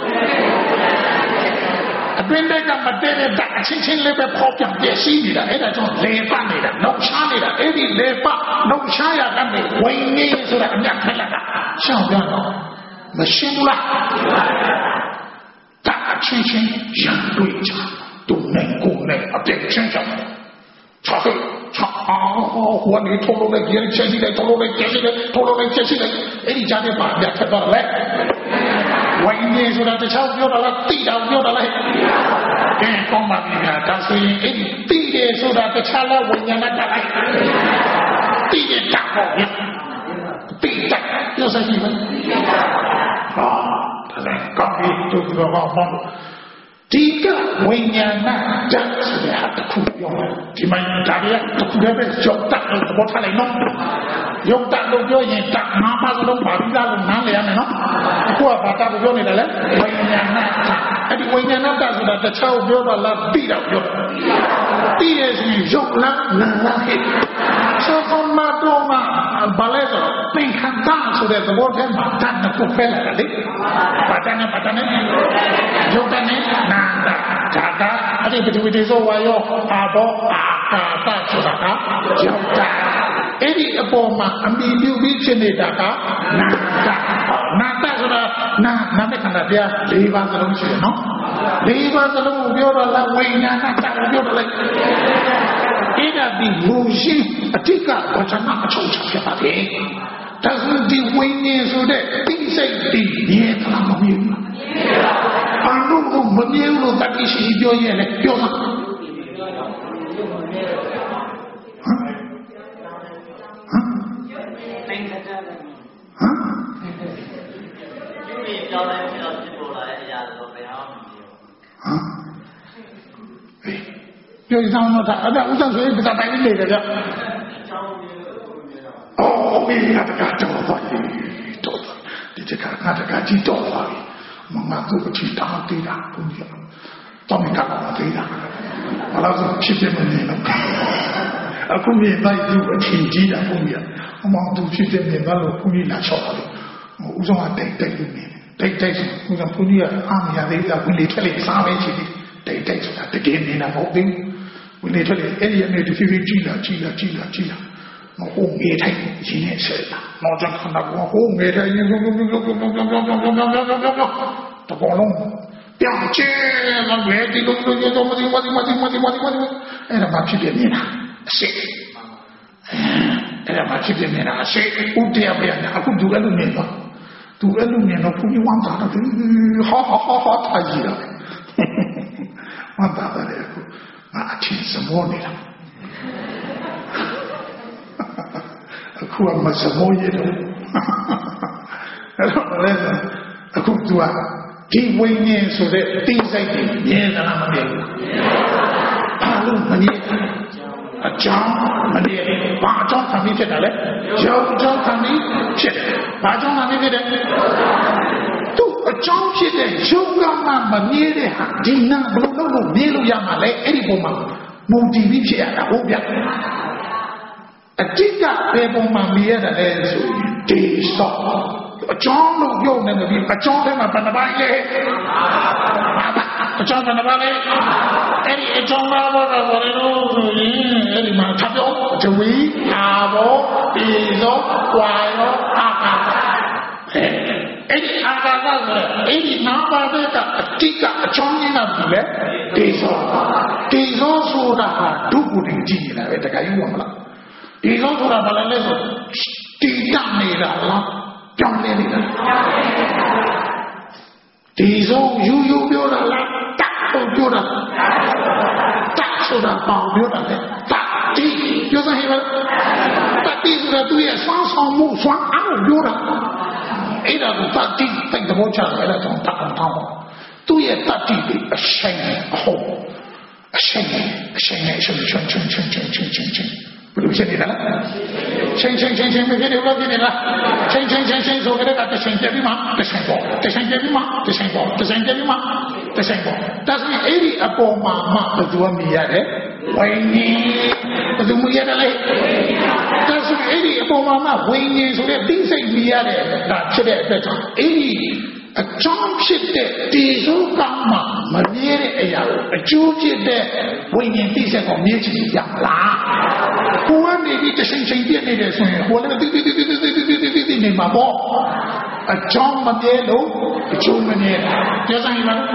အတွင်းကမတည့်တဲ့ဓာတ်အချင်းချင်းလေးပဲပေါ်ပြန်ပြည့်စည်နေတာအဲ့ဒါကြောင့်လေပတ်နေတာနှုတ်ရှားနေတာအဲ့ဒီလေပတ်နှုတ်ရှားရတဲ့ဝိညာဉ်ဆိုတာအမြတ်ခက်လာတာရှောင်းပြတော့မရှင်းဘူးလားဓာတ်အချင်းချင်းရံတွေ့ကြသူနဲ့ကိုယ်နဲ့အပြည့်ချင်းချောင်းချော我你透露了别人前期的，透露了前期的，透露了前期的，哎，你家的把别看到了来，我一年说的这差不多了，地上不了来，哎，光把你看，但是哎，地的说的这差了，我年来来，地的大好呀，地的有啥地方？啊，他说刚才就是个忘了。ဒီကဝိညာဏဓာတ်ဆိုတဲ့ဟာတစ်ခုပြောတယ်ဒီမှာဒါရတစ်ခုလည်းပဲကြောက်တတ်လို့သဘောထားလိုက်နော်ရုပ်တတ်လို့ပြောရင်တတ်ငါးပါးစလုံးပါပြီးသားလို့နားလည်ရမယ်နော်အခုကဘာတတ်လို့ပြောနေတယ်လဲဝိညာဏဓာတ်အဲ့ဒီဝိညာဏဓာတ်ဆိုတာတစ်ခြားကိုပြောတာလားပြီးတော့ပြောပြီးရဲ့ဆိုရင်ရုပ်လားနာလားဟဲ့သောမတော်မှာဘာလဲဆိုသင်္ခါရဆိုတဲ့သဘောထဲမှာတတ်နှစ်ခုဖဲလာတယ်လေဘာတတ်နဲ့ရုပ်တတ်နဲ့နာဓာတ်အဲ့ဒီပထဝီတေဇောဝါယောအာဘောအာကာသဆိုတာကရုပ်တတ်အဲ့ဒီအပေါ်မှာအမိပြုပြီးဖြစ်နေတာကနာတဆိုတာနာမခန္ဓာတရား၄ပါးစလုံးရှိတယ်နော်၄ပါးစလုံးကိုပြောတော့လားဝိညာဏတတ်ကိုပြောတော့လေအဲ့ဒါဒီမူရှိအတိကဝါချနာအချုပ်ချဖြစ်ပါတယ်ဒါဆိုဒီဝိညာဉ်ဆိုတဲ့သိစိတ်ဒီမြဲတာမမြဲဘူးဘာလို့မမြဲလို့တတိရှိပြောရင်လည်းပြောတာပြောဆောင်တော့အဲ့ဒါဥစ္စာဆိုရင်ဒါတိုင်းနေတယ်ကြအော်မင်းရတကတော့ပါတော့ဒီတကငါတကကြည့်တော့ပါမမတို့ကချီတောင်းသေးတာဘုရားတော့မကတော့သေးတာဘာလို့ဆိုဖြစ်တယ်မနေတော့အခုမြင်လိုက်သူအထင်ကြီးတာဘုရားအမောင်သူဖြစ်တယ်မြင်တော့ဘုရားလာချောက်တယ်ဥဆောင်ကတိုက်လို့နေတိုက်ဆိုဥဆောင်ဘုရားအားမရသေးတာဝင်လေထွက်လေစားပဲရှိတယ်တိုက်ဆိုတာတကယ်နေတာမဟုတ်ဘူးဝင်လေထွက်လေအဲ့ဒီအနေနဲ့ဖြည်းဖြည်းကြည့်လာမဟုတ်ငေထိုင်ရင်းနဲ့ဆက်လာတော့ကျွန်တော်ကဟိုငေထိုင်ရင်တဘောလုံးပြောင်းချဲမငေဒီလိုတော့မဒီအဲ့ဒါမှဖြစ်ပြနေတာအရှိအဲ့ဒါမှဖြစ်ပြနေတာအရှိဥတ္တရပြန်အခုသူအဲ့လိုမြင်တော့ဘုရားဝမ်းသာတယ်ဟာထားကြည့်တာဝမ်းသာတယ်အခုငါအချင်းစမောနေတာအခုကမစမောရတော့အဲ့တော့လည်းအခုသူကဒီဝိညာဉ်ဆိုတဲ့သိစိတ်တွေမြင်တာမမြင်ဘူးဘာလို့မမြင်အကြောင်းမမြင်ဘာအကြောင်းခံပြီးဖြစ်တာလဲရုပ်အကြောင်းခံပြီးဖြစ်တယ်ဘာအကြောင်းခံပြီးဖြစ်တယ်သူ့အကြောင်းဖြစ်တဲ့ရုပ်ကမှမမြင်တဲ့ဟာဒီနာဘလို့လို့မြင်လို့ရမှာလဲအဲ့ဒီပုံမှာမူတည်ပြီးဖြစ်ရတာဟုတ်ဗျအတိတ်ကဘယ်ပုံမှာမြင်ရတာလဲဆိုရင်ဒီစောအကြောင်းလို့ပြောနေတယ်အကြောင်းထဲမှာဘယ်နှပိုင်းလဲအကြောင်းဘယ်နှပိုင်းလဲအဲ့ဒီအကြောင်းမှာဘာလို့လဲလို့ဆိုရင်အဲ့ဒီမှာထပ်ပြောဇဝီအာဘောဒီဇောဝါယောအာကာသအဲ့ဒီအာကာသဆိုအဲ့ဒီနာပါတဲ့ကအတိတ်ကအကြောင်းရင်းကဘူးလေဒီဇောဆိုတာဒုက္ခတွေကြည့်နေတာပဲတခါယူရမလားဒီဇောဆိုတာဘာလဲဆိုတည်တတ်နေတာလားပြောင်းလဲနေတယ်ဒီဆုံးယူပြောတာလားတတ်ဖို့ပြောတာတတ်ဆိုတာပေါ့ပြောတာလေတတ်တိပြောစမ်းဟဲ့ပါတတ်တိဆိုတာသူရဲ့ဆောင်းဆောင်မှုဆွမ်းအားပြောတာအဲ့ဒါကိုတတ်တိတိတ်တော့ချတယ်အဲ့ဒါကြောင့်တတ်အောင်တောင်းသူရဲ့တတ်တိအရှိန်အဟုတ်အရှိန်နဲ့ချွန်းဘယ်လိုဖြစ်နေတာလဲချင်းမဖြစ်နေဘူးဖြစ်နေလားချင်းဆိုကြတဲ့ကတချင်းပြပြီးမှတချင်းပေါ်တချင်းပြပြီးမှတချင်းပေါ်တချင်းပြပြီးမှတချင်းပေါ်ဒါဆိုရင်အဲ့ဒီအပေါ်မှာမှဘယ်သူကမြည်ရတယ်ဝိညာဉ်ဘယ်သူမြည်ရတယ်လဲဒါဆိုရင်အဲ့ဒီအပေါ်မှာမှဝိညာဉ်ဆိုတဲ့သိစိတ်မြည်ရတယ်ဒါဖြစ်တဲ့အတွက်ကြောင့်အဲ့ဒီအကြောင်းဖြစ်တဲ့ဒီစုကောင်းမှမမြဲတဲ့အရာကိုအကျိုးဖြစ်တဲ့ဝိညာဉ်သိစိတ်ကိုမြဲချင်ရမလားကိုယ်ကနေပြီးတချင်းပြည့်နေတယ်ဆိုရင်ဟိုလည်းတိနေမှာပေါ့အကြောင်းမမြဲလို့အကျိုးမမြဲပြောစမ်းရပါလား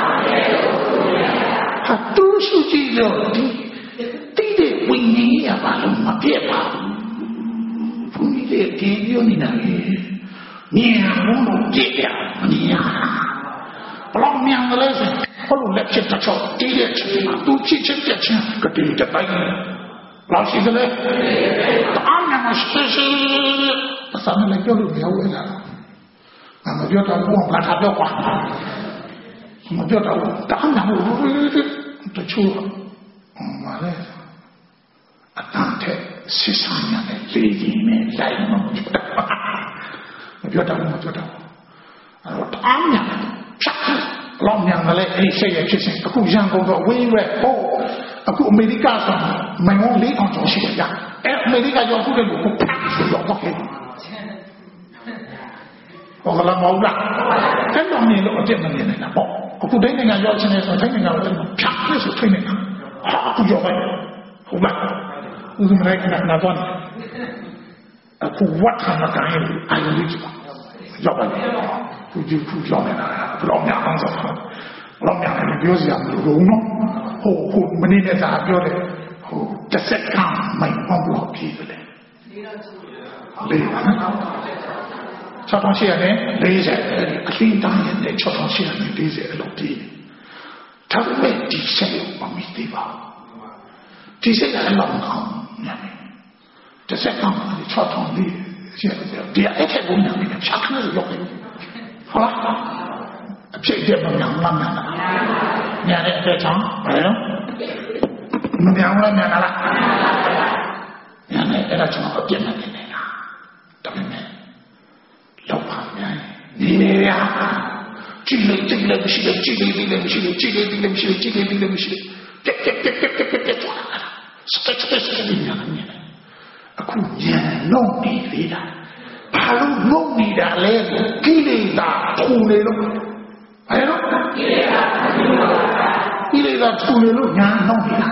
ဟာသူစုကြည့်လို့ဒီတဲ့ဝိညာဉ်ရပါလို့မပြတ်ပါဘူးဘုန်းကြီးတွေကြည့်ပြောနေတာလေမြင်အောင်လို့ကြည့်ရမမြင်ဘလောက်မြန်ကလေးဆိုဘလို့လက်ချက်တစ်ချောင်းတီးတဲ့ချိန်မှာသူချစ်ချက်ပြချင်းကတိတပိုင်းလောက်ရှိတယ်လေတအားများမရှိအစမ်းလည်းပြောလို့မရဘူးလားမပြောတော့ဘူးငါသာပြောကွာမပြောတော့တအားများဘူးတချို့မာလဲအတန်တဲ့စစ်ဆောင်ရတဲ့လေကြီးနဲ့လိုက်မပြောတော့အဲ့တော့တအားများဖြတ်လောက်များလည်းအဲ့စိတ်ရဖြစ်စဉ်အခုရန်ကုန်တော့ဝင်းရဲဟိုအခုအမေရိကဆိုမိုင်ဝန်း4,000ကျော်ရှိတယ်ကြာအဲ့အမေရိကရောက်ခုတဲ့လူကိုဖတ်ဆိုတော့ဟုတ်ကဲ့ဟောလာမောလာအဲ့တော့မြင်လို့အတက်မမြင်နိုင်တာပေါ့အခုဒိနိုင်ငံရောက်ချင်းနေဆိုဒိနိုင်ငံတော့ဖြတ်လို့ဆိုထိနေတာအခုရောက်ပါဟုတ်လားဦးဇမရိုက်နာတော့အခုဝတ်ခံတာရင်အိုင်လူကြီးရောက်ပါဘူးသူရောက်နေတာဘလောက်များအောင်ဆိုတော့ဘလောက်များလည်းပြောစရာမလိုဘူးနော်ဟိုမနေ့ကစားပြောတယ်ဟိုတစ်စက္ကန့်မိုင်ဘလောက်ပြည့်တယ်လေ6,800နဲ့40အသိတိုင်းနဲ့6,800နဲ့40အလောက်တည်ဒါပေမဲ့ဒီစိတ်မမီးသေးပါဒီစိတ်ကအလောက်ကောင်းညနေတစ်စက္ကန့်6,400ဒီအဲ့တဲ့ဘုံနဲ့ဖြတ်ခနဲ့ရောက်တယ်ဟုတ်လားအဖြစ်တဲ့မမြောင်လားညာတဲ့အတဲ့ချောင်းဘာလဲမမြောင်လားညာလားညာနဲ့အဲ့ဒါကျွန်တော်အပြစ်နဲ့နေနေတာဒါပေမဲ့လောက်ပါများနေရကြည့်လိုက်မရှိတယ်ကြည့်လိုက်မရှိတယ်တက်စတက်ညာအခုဉာဏ်လုံးနေသေးတာဘာလို့လုံးနေတာလဲကိလေသာထူနေလို့အဲတော့ကိလေသာထူနေလို့ဉာဏ်လုံးနေတာ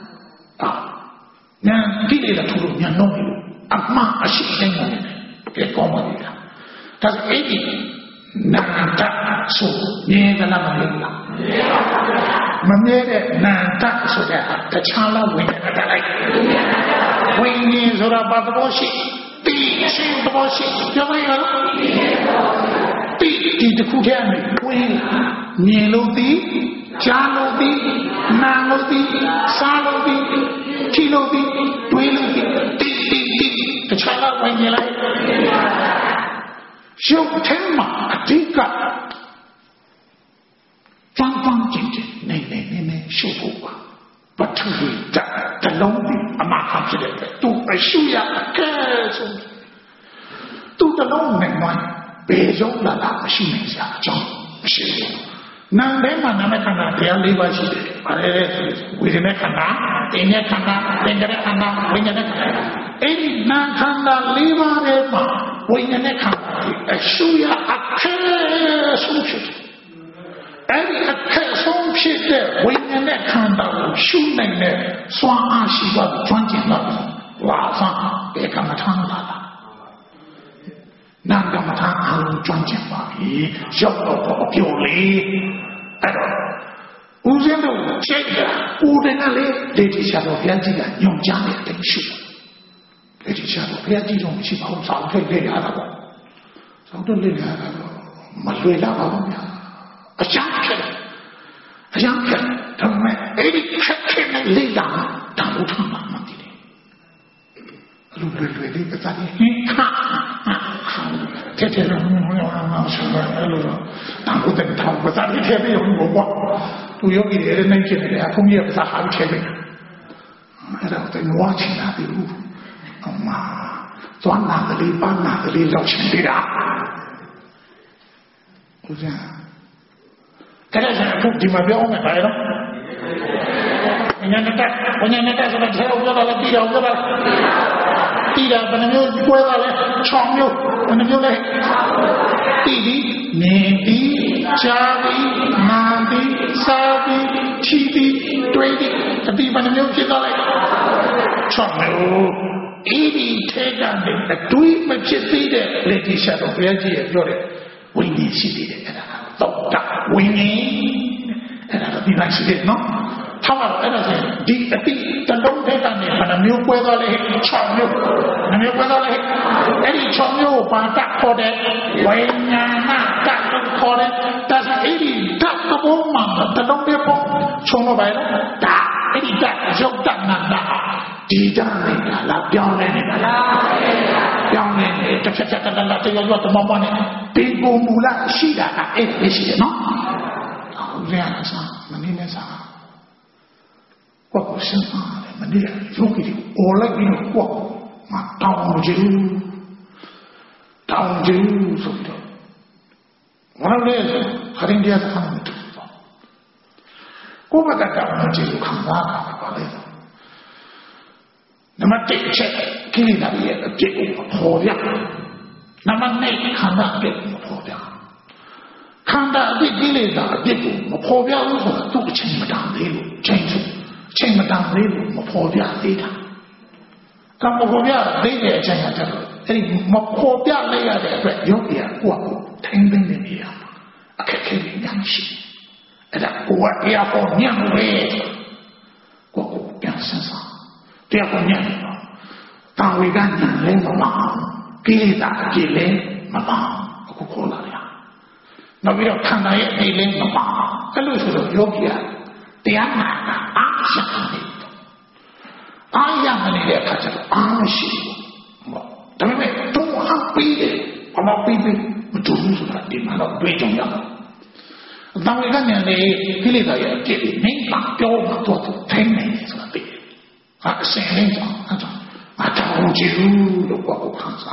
ဉာဏ်ကိလေသာထူလို့ဉာဏ်လုံးနေလို့အမှန်အရှိတိုင်းနေတယ်ကောင်းပါလိမ့်လားဒါဆိုအဲ့ဒီနာတဆိုမြင်သလားမမြင်ဘူးလားမမြင်တဲ့နာတဆိုတဲ့တခြားလားဝင်နေတာလိုက်ဝိညာဉ်ဆိုတာဘာလို့ရှိတိရှိတော့ရှိပြောမရဘူးတိတခုတည်းနဲ့ဝင်မြင်လို့သိကြားလို့သိနားလို့သိစားလို့သိထိလို့သိတွေးလို့သိတိတခြားလားဝင်နေလိုက်ရုပ်ထဲမှာအဓိကဖန်ကျင်နေရှုဖို့ပါပထဝီတလုံးဒီအမှန်ဖြစ်တဲ့သူအရှုရအကဲဆုံးသူတလုံးနဲ့မှဘေရုံးလာမရှိနိုင်စရာအကြောင်းမရှိဘူးနာမ်ထဲမှာနာမခန္ဓာတရား၄ပါးရှိတယ်။ဘာလဲဝေဒနာခန္ဓာ၊တင်ညာခန္ဓာ၊သင်္ခါရခန္ဓာ၊ဝိညာဉ်ခန္ဓာ။အဲ့ဒီနာမ်ခန္ဓာ၄ပါးထဲမှာဝိညာဉ်ခန္ဓာအရှုရအခဲဆုံးဖြစ်တယ်။အဲ့ဒီအခဲဆုံးဖြစ်တဲ့ဝိညာဉ်ခန္ဓာကိုရှုနိုင်တဲ့စွမ်းအားရှိပါကျွမ်းကျင်တော့လာစားဧကမထာလာတာ။နာမ်ကမထာအားလုံးကျွမ်းကျင်ပါပြီ။ရောက်တော့အပြော်လေးအဲ့တော့ဦးဇင်းတို့ချိန်တာဦးတင်ကလေဒေတိရှာတော်ဘုရားကြီးကညွန်ကြားတဲ့အတိုင်းရှိတယ်ဒေတိရှာတော်ဘုရားကြီးတော့မရှိပါဘူးဆောင်းထွက်ခဲ့ရတာပေါ့ sau đó lên là mà lười lao vào nhà sáng chết thằng mẹ ấy đi khét này lên làm thằng u thằng mà gì đấy lười đi cái gì thế là nó sao rồi thằng u thằng thằng cái gì thế bây giờ không có tôi yêu cái đấy nên chuyện này không nhiều cái gì thế này rồi tôi mua chuyện nào thì mà toán nào cái đi bán nào cái đi lao chuyện đi đã cái này là phục thì mà biết ông phải đó nhà người ta sẽ làm theo ông là đi đâu đó đi là bên nhau quay lại là chọn nhau bên nhau này đi nè đi cha đi mà đi sa đi chi đi đuôi đi bên nhau kia lại chọn nhau ý đi thế cả này đuôi mà chết đi đấy lấy đi sao đâu bây giờ rồi đấy quên đi xí đi đấy tổng cả quên đi là đi lại xí đấy nó thao ở đây là đi tận đông thế cả này mà nếu quay ra lại chọn nhau nếu quay ra lại cái đi chọn nhau và đặt kho đấy quay nhà na đặt kho đấy ta sẽ ý đi đặt cái bóng mà tận đông đấy bóng chọn nó vậy đó đặt cái đi đặt giống đặt nặng đặt đi ra này là béo này chắc là tôi nói tôi mong này tiền bù mù là xí đã cái xí nó vậy là sao mà đi nên sao quốc sinh mà đi dùng cái ô lại cái quốc mà đau chứ rồi đó mà nó lên 하는 데서 하는 것도 꼬마가 đau chứ không ra cả đấy那么这些给你那里的结果脱掉，那么那看到结果脱掉，看到这给你的结果脱掉之后，都清不当的路，清不当的路，脱掉的他，刚脱掉的这这样这个，哎，脱掉那样的有点过，听听的那样，看看的良心，哎，我也好娘嘞，我变身上。第二个念头，当为干人类不忙，给他给人不忙，不可能呀。那为了看到人类不忙，这路是有别，第二个想的，样的那个他叫做西，对不对？东汉背的，我们背不中是吧？地方都最重要的。当为干人类给他也给民法标准做出太难的是吧？对。生命上那种长久的国家上，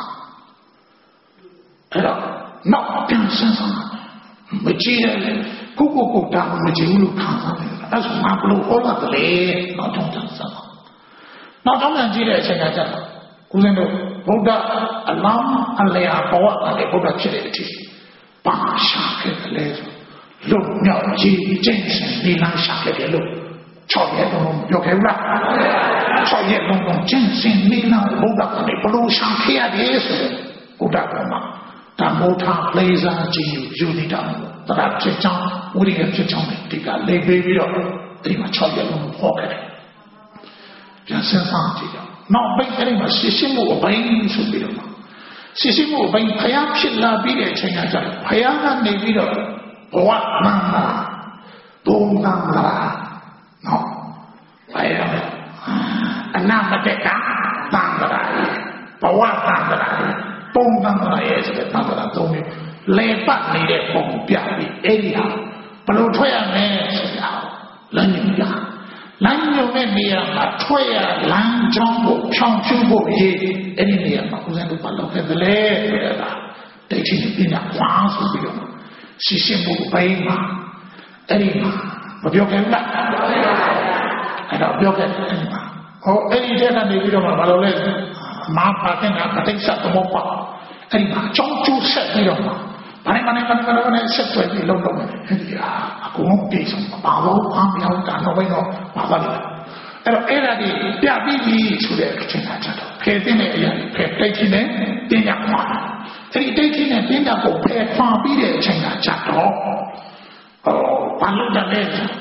哎呀，那变身上没记得各个国家没记录看上来了，但是马不路好了的嘞，那种身上，那种人记得现在讲，古人都不得阿拉阿来阿宝啊，那不得记得去，把下开的来着，路了解精神力量下开的路。超越东有开了，超越东精神力量不达的不如上开的是不达的嘛？但某他雷上就有的讲，他这张我的这张的这个雷贝比了，对嘛？超越东好开的，像身上这个，那本来嘛是心无本是比了嘛，是心无本，培养品了比的成样子，培养了那比了，我那么东那么。哎呀，那么这当个大爷，把我当个大爷，东当个大爷这个当个大总理，来办你的目标的哎呀，不如退啊没是呀，人有呀，人有那你呀嘛退啊，人中国上中国也哎你呀嘛，我们都把老开的嘞对吧？对起你别讲话是不用，是羡慕白嘛，哎你嘛，不要开了。အဲ့တော့ပြောခဲ့တယ်အဲ့ဒီမှာဟောအဲ့ဒီထဲကနေပြီးတော့မှဘာလို့လဲမာပါတဲ့ကပဋိစ္စသမုပ္ပါအဲ့ဒီမှာကြောင်းကျိုးဆက်ပြီးတော့မှဘာနဲ့ဆက်သွယ်ပြီးလုံးမယ်အဲ့ဒီအကုန်လုံးပြေဆုံးပါဘောအားမြောက်တာတော့ဘယ်တော့ပါပါလဲအဲ့တော့အဲ့ဒါဒီပြပြီးပြီဆိုတဲ့အချိန်ကကြတော့ဖယ်တဲ့အရာဖယ်တိတ်ချင်းနဲ့တင်းကြမှာအဲ့ဒီတိတ်ချင်းနဲ့တင်းကြကိုဖယ်ဖန်ပြီးတဲ့အချိန်ကကြတော့ဟောဘာလို့လဲခံ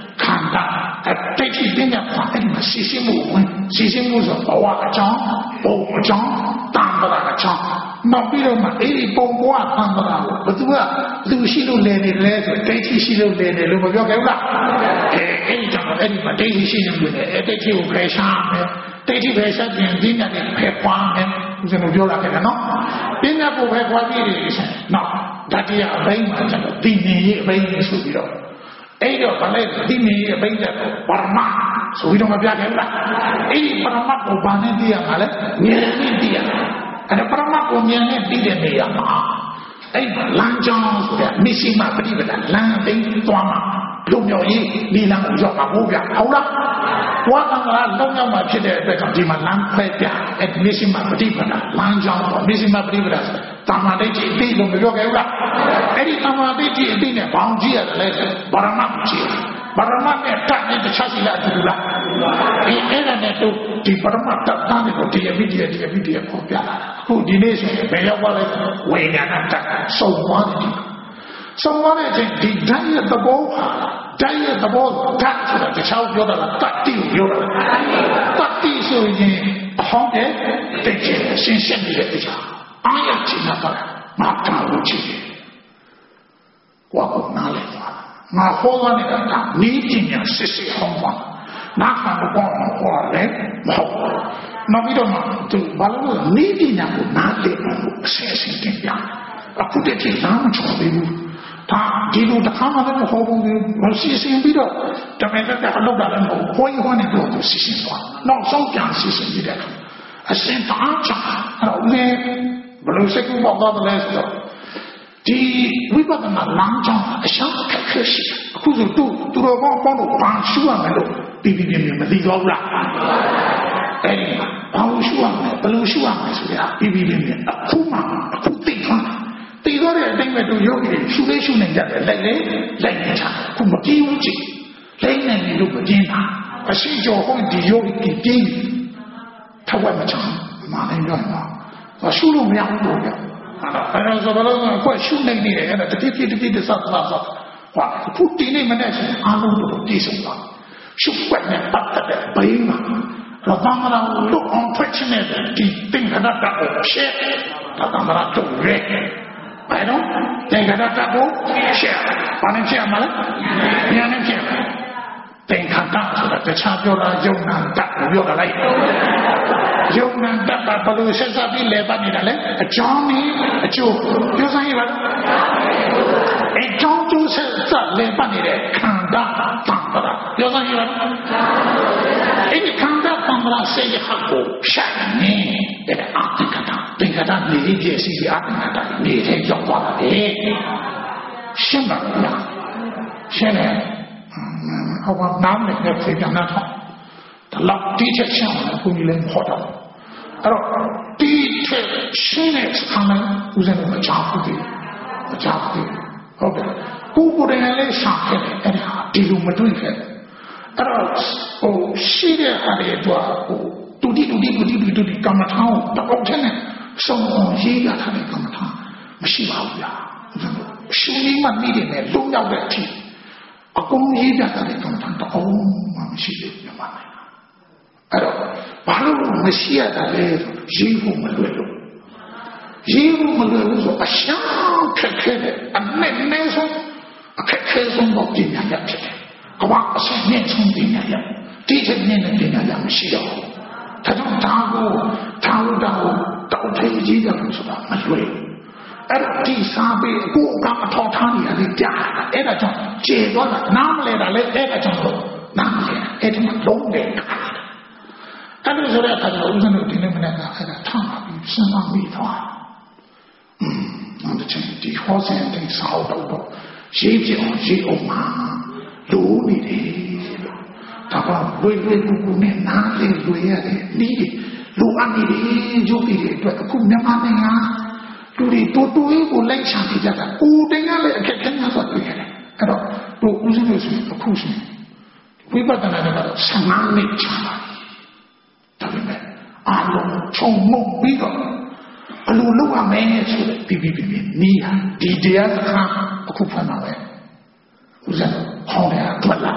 တာတိတ်တိပညာပါအဲ့မှာစီစဉ်မှုဝင်စီစဉ်မှုဆိုဘဝအကြောင်းဘုံအကြောင်းတန်ခါအကြောင်းနောက်ပြီးတော့မှအဲ့ဒီပုံဘဝတန်ခါကိုဘသူကလူရှိလို့လဲနေလဲဆိုတိတ်တိရှိလို့လဲနေလို့မပြောခဲ့ဘူးလားအဲ့ဒီကြောင့်အဲ့ဒီမှာတိတ်တိရှိနေလို့လေအဲ့တိတ်တိကိုဖယ်ရှားမယ်တိတ်တိဖယ်ရှားပြန်ပညာနဲ့ဖယ်ပွားမယ်ဦးဇင်းတို့ပြောလာခဲ့တယ်နော်ပညာကိုဖယ်ပွားပြီးတယ်နော်ဓာတိယအဘိဓမ္မာကျတော့ဒီနေရေးအဘိဓမ္မာဆိုပြီးတော့အဲ့တော့ဗလဲဒီနေရေးအဘိဓမ္မာပရမတ်ဆိုပြီးတော့မပြခဲ့ဘူးလားအဲ့ဒီပရမတ်ကိုဘာနဲ့သိရမှာလဲဉာဏ်နဲ့သိရအဲ့ပရမတ်ကိုဉာဏ်နဲ့သိတဲ့နေရာမှာအဲ့လမ်းကြောင်းဆိုတဲ့မရှိမှပฏิပဒါလမ်းသိသွားမှာလုံမြောက်ရေးဒီလမ်းကိုရောက်မှာဟုတ်ဗျဟုတ်လားဘဝကလုံမြောက်မှာဖြစ်တဲ့အတွက်ကြောင့်ဒီမှာလမ်းခွဲပြအဲ့မရှိမှပฏิပဒါလမ်းကြောင်းပေါ့မရှိမှပฏิပဒါတာမန်ဒိဋ္ဌိအတိလို့မပြောခဲ့ဘူးလားအဲ့ဒီတာမန်ဒိဋ္ဌိအတိနဲ့ဘောင်ကြည့်ရတယ်လေဗရမတ်ကြည့်ဗရမတ်နဲ့တတ်နဲ့တခြားစီလာတူလားအဲ့ဒါနဲ့တို့ဒီဗရမတ်တတ်တဲ့ကိုတရားပြီးတရားပေါ်ပြလာအခုဒီနေ့ဆိုရင်ဘယ်ရောက်သွားလဲဝိညာဏတတ်စုံသွားတယ်ဆုံးသွားတဲ့အချိန်ဒီဓာတ်ရဲ့သဘောဟာဓာတ်ရဲ့သဘောဓာတ်ဆိုတာတခြားပြောတာလားတတ္တိကိုပြောတာတတ္တိဆိုရင်အဟောင်းတဲ့တိတ်ချင်ရှင်းရှင်းနေတဲ့တရားအားရချင်တာပါငါတာလို့ချင်တယ်ကိုယ်ကနားလဲသွားငါဟောသွားနေတာကနီးပညာစစ်စစ်ဟောသွားနားခံတော့ဟောတယ်မဟုတ်နောက်ပြီးတော့မှသူဘာလို့နီးပညာကိုနားလည်ဖို့အစီအစဉ်တင်ပြအခုတည်းကနားမချော်သေးဘူးဒါဒီလိုတစ်ခါမှလည်းမဟောဘူးမစီစဉ်ပြီးတော့တမန်တော်ကအလုပ်တာလည်းမဟုတ်ဘုန်းကြီးဟောနေတော့စီစဉ်သွားနောက်ဆုံးပြန်စီစဉ်ပြီးတယ်အစင်တာချာအဲ့တော့လေဘယ်လိုစကူပေါ့တော့လဲဆိုတော့ဒီဝိပဿနာလမ်းကြောင်းအရှောင်းခက်ခဲရှိအခုဆိုသူတော်ကောင်းပေါင်းတော့ဘာရှုရမလို့ပြီးမသိတော့ဘူးလားအဲ့ဒီဘာလို့ရှုရမလဲဘယ်လိုရှုရမလဲဆိုတာပြီးအခုမှအခုသိသွားသိတော့တဲ့အတိုင်းပဲသူရုပ်ရည်ရှုလေးရှုနေကြတယ်လိုက်နေချာခုမကြည့်ဘူးကြည့်လိုက်နေလို့မကျင်းတာအရှိကျော်ဟောဒီရုပ်ကြီးပြင်းထဝက်မချမ်းမနိုင်တော့ဘူးရှုလို့မရဘူးလို့ပြောအဲ့ဒါဆိုတော့ကိုရှုနေတယ်အဲ့ဒါတတိတစပ်ဟာခုဒီနေ့မနေ့ကအားလုံးတို့ပြည့်စုံသွားရှုွက်နဲ့ပတ်သက်တဲ့ဘိန်းမှာတော့ဘာမှမလုပ်အောင်ထွက်ချင်တဲ့ဒီသင်္ခါရကိုရှဲတာကမရတော့ရဲဘယ်တော့သင်္ခါရကိုရှဲဘာနဲ့ရှဲမှာလဲဉာဏ်နဲ့ရှဲသင်္ခါရဆိုတာတခြားပြောတာယုံနာတတ်ပြောတာလိုက်ယုံနာတတ်တာဘယ်လိုဆက်စပ်ပြီးလဲပတ်နေတာလဲအကြောင်းနဲ့အကျိုးပြောစမ်းရပါလားအကြောင်းကျိုးဆက်စပ်လဲပတ်နေတဲ့ခန္ဓာတန်ခါရပြောစမ်းရပါလားအဲ့ဒီခန္ဓာတန်ခါရစေရဟကိုရှာနေတဲ့အတ္တကတာသင်္ခါရနေပြည့်စီအတ္တကတာနေတဲ့ရောက်သွားတယ်ရှင်းပါလားရှင်းတယ်ဟောပါနားနဲ့ပြေပြန်လာတော့တလောက်တိကျချင်တယ်ဘုရားလည်းဟောတော့အဲ့တော့တိကျရှင်းတဲ့အခါမှာဦးဇင်းတို့မကြောက်ဘူးဟုတ်တယ်ကိုယ်တိုင်လည်းရှာခဲ့တယ်အဲ့ဒါဒီလိုမတွေ့ခဲ့အဲ့တော့ဟိုရှိတဲ့ဟာတွေတော့ဟိုတူတီကမ္မထာကိုတော့တဲ့နဲ့စုံအောင်ရေးရထားတဲ့ကမ္မထာမရှိပါဘူးလားရှင်ကြီးမှမိတယ်နဲ့လုံးရောက်တဲ့အထိအကုန်ရေးပြတဲ့ကမ္မထာတော့မရှိဘူးမြန်မာနိုင်ငံအဲ့တော့ဘာလို့မရှိရတာလဲရေးဖို့မလွယ်လို့ရေးဖို့မလွယ်လို့ဆိုအရှောင်းခက်ခဲတဲ့အနဲ့ဆုံးအခက်ခဲဆုံးတော့ပညာရဖြစ်တယ်ကဘာအစနဲ့ဆုံးပညာရဒီချက်နဲ့ပညာရမရှိတော့ဘူးဒါကြောင့်ဒါကိုတောက်ထေးကြီးတယ်ဆိုတာမလွယ်ဘူးအဲ့တော့ဒီစားပေးကိုယ်ကအထောက်ထားနေရတယ်ကြားအဲ့ဒါကြောင့်ကျေတော့နားမလဲတာလေအဲ့ဒါကြောင့်နားမလဲအဲ့ဒီမှာလုံးတယ်အဲ့ဒါဆိုတဲ့အခါကျဦးဇင်းတို့ဒီနေ့မနေ့ကအဲ့ဒါထားပြီးစဉ်းစားမိသွားနောက်တစ်ချိန်ဒီဟောစဉ်အတိုင်းစာအုပ်တော့ရေးပြအောင်ရေးအောင်မှာလိုနေတယ်ဒါပါဝေကူနဲ့နားလေလွေရတယ်ဒီလိုအပ်နေတယ်ရုပ်ရည်တွေအတွက်အခုမြန်မာနိုင်ငံလူတွေတိုးကိုလိုက်ချပြကြတာကိုတင်ကလည်းအခက်အခဲများစွာတွေ့ရတယ်အဲ့တော့တို့ဦးဇင်းတို့ဆိုအခုဆိုဝိပဿနာကတော့15နှစ်ကြာပါဒါပေမဲ့အားလုံးချုံမုံပြီးတော့ဘယ်လိုလုပ်ရမလဲဆိုတဲ့ပြီးနီးဒီတရားစခန်းအခုဖတ်မှာပဲဦးဇင်းဟောတယ်ထွက်လာဒါ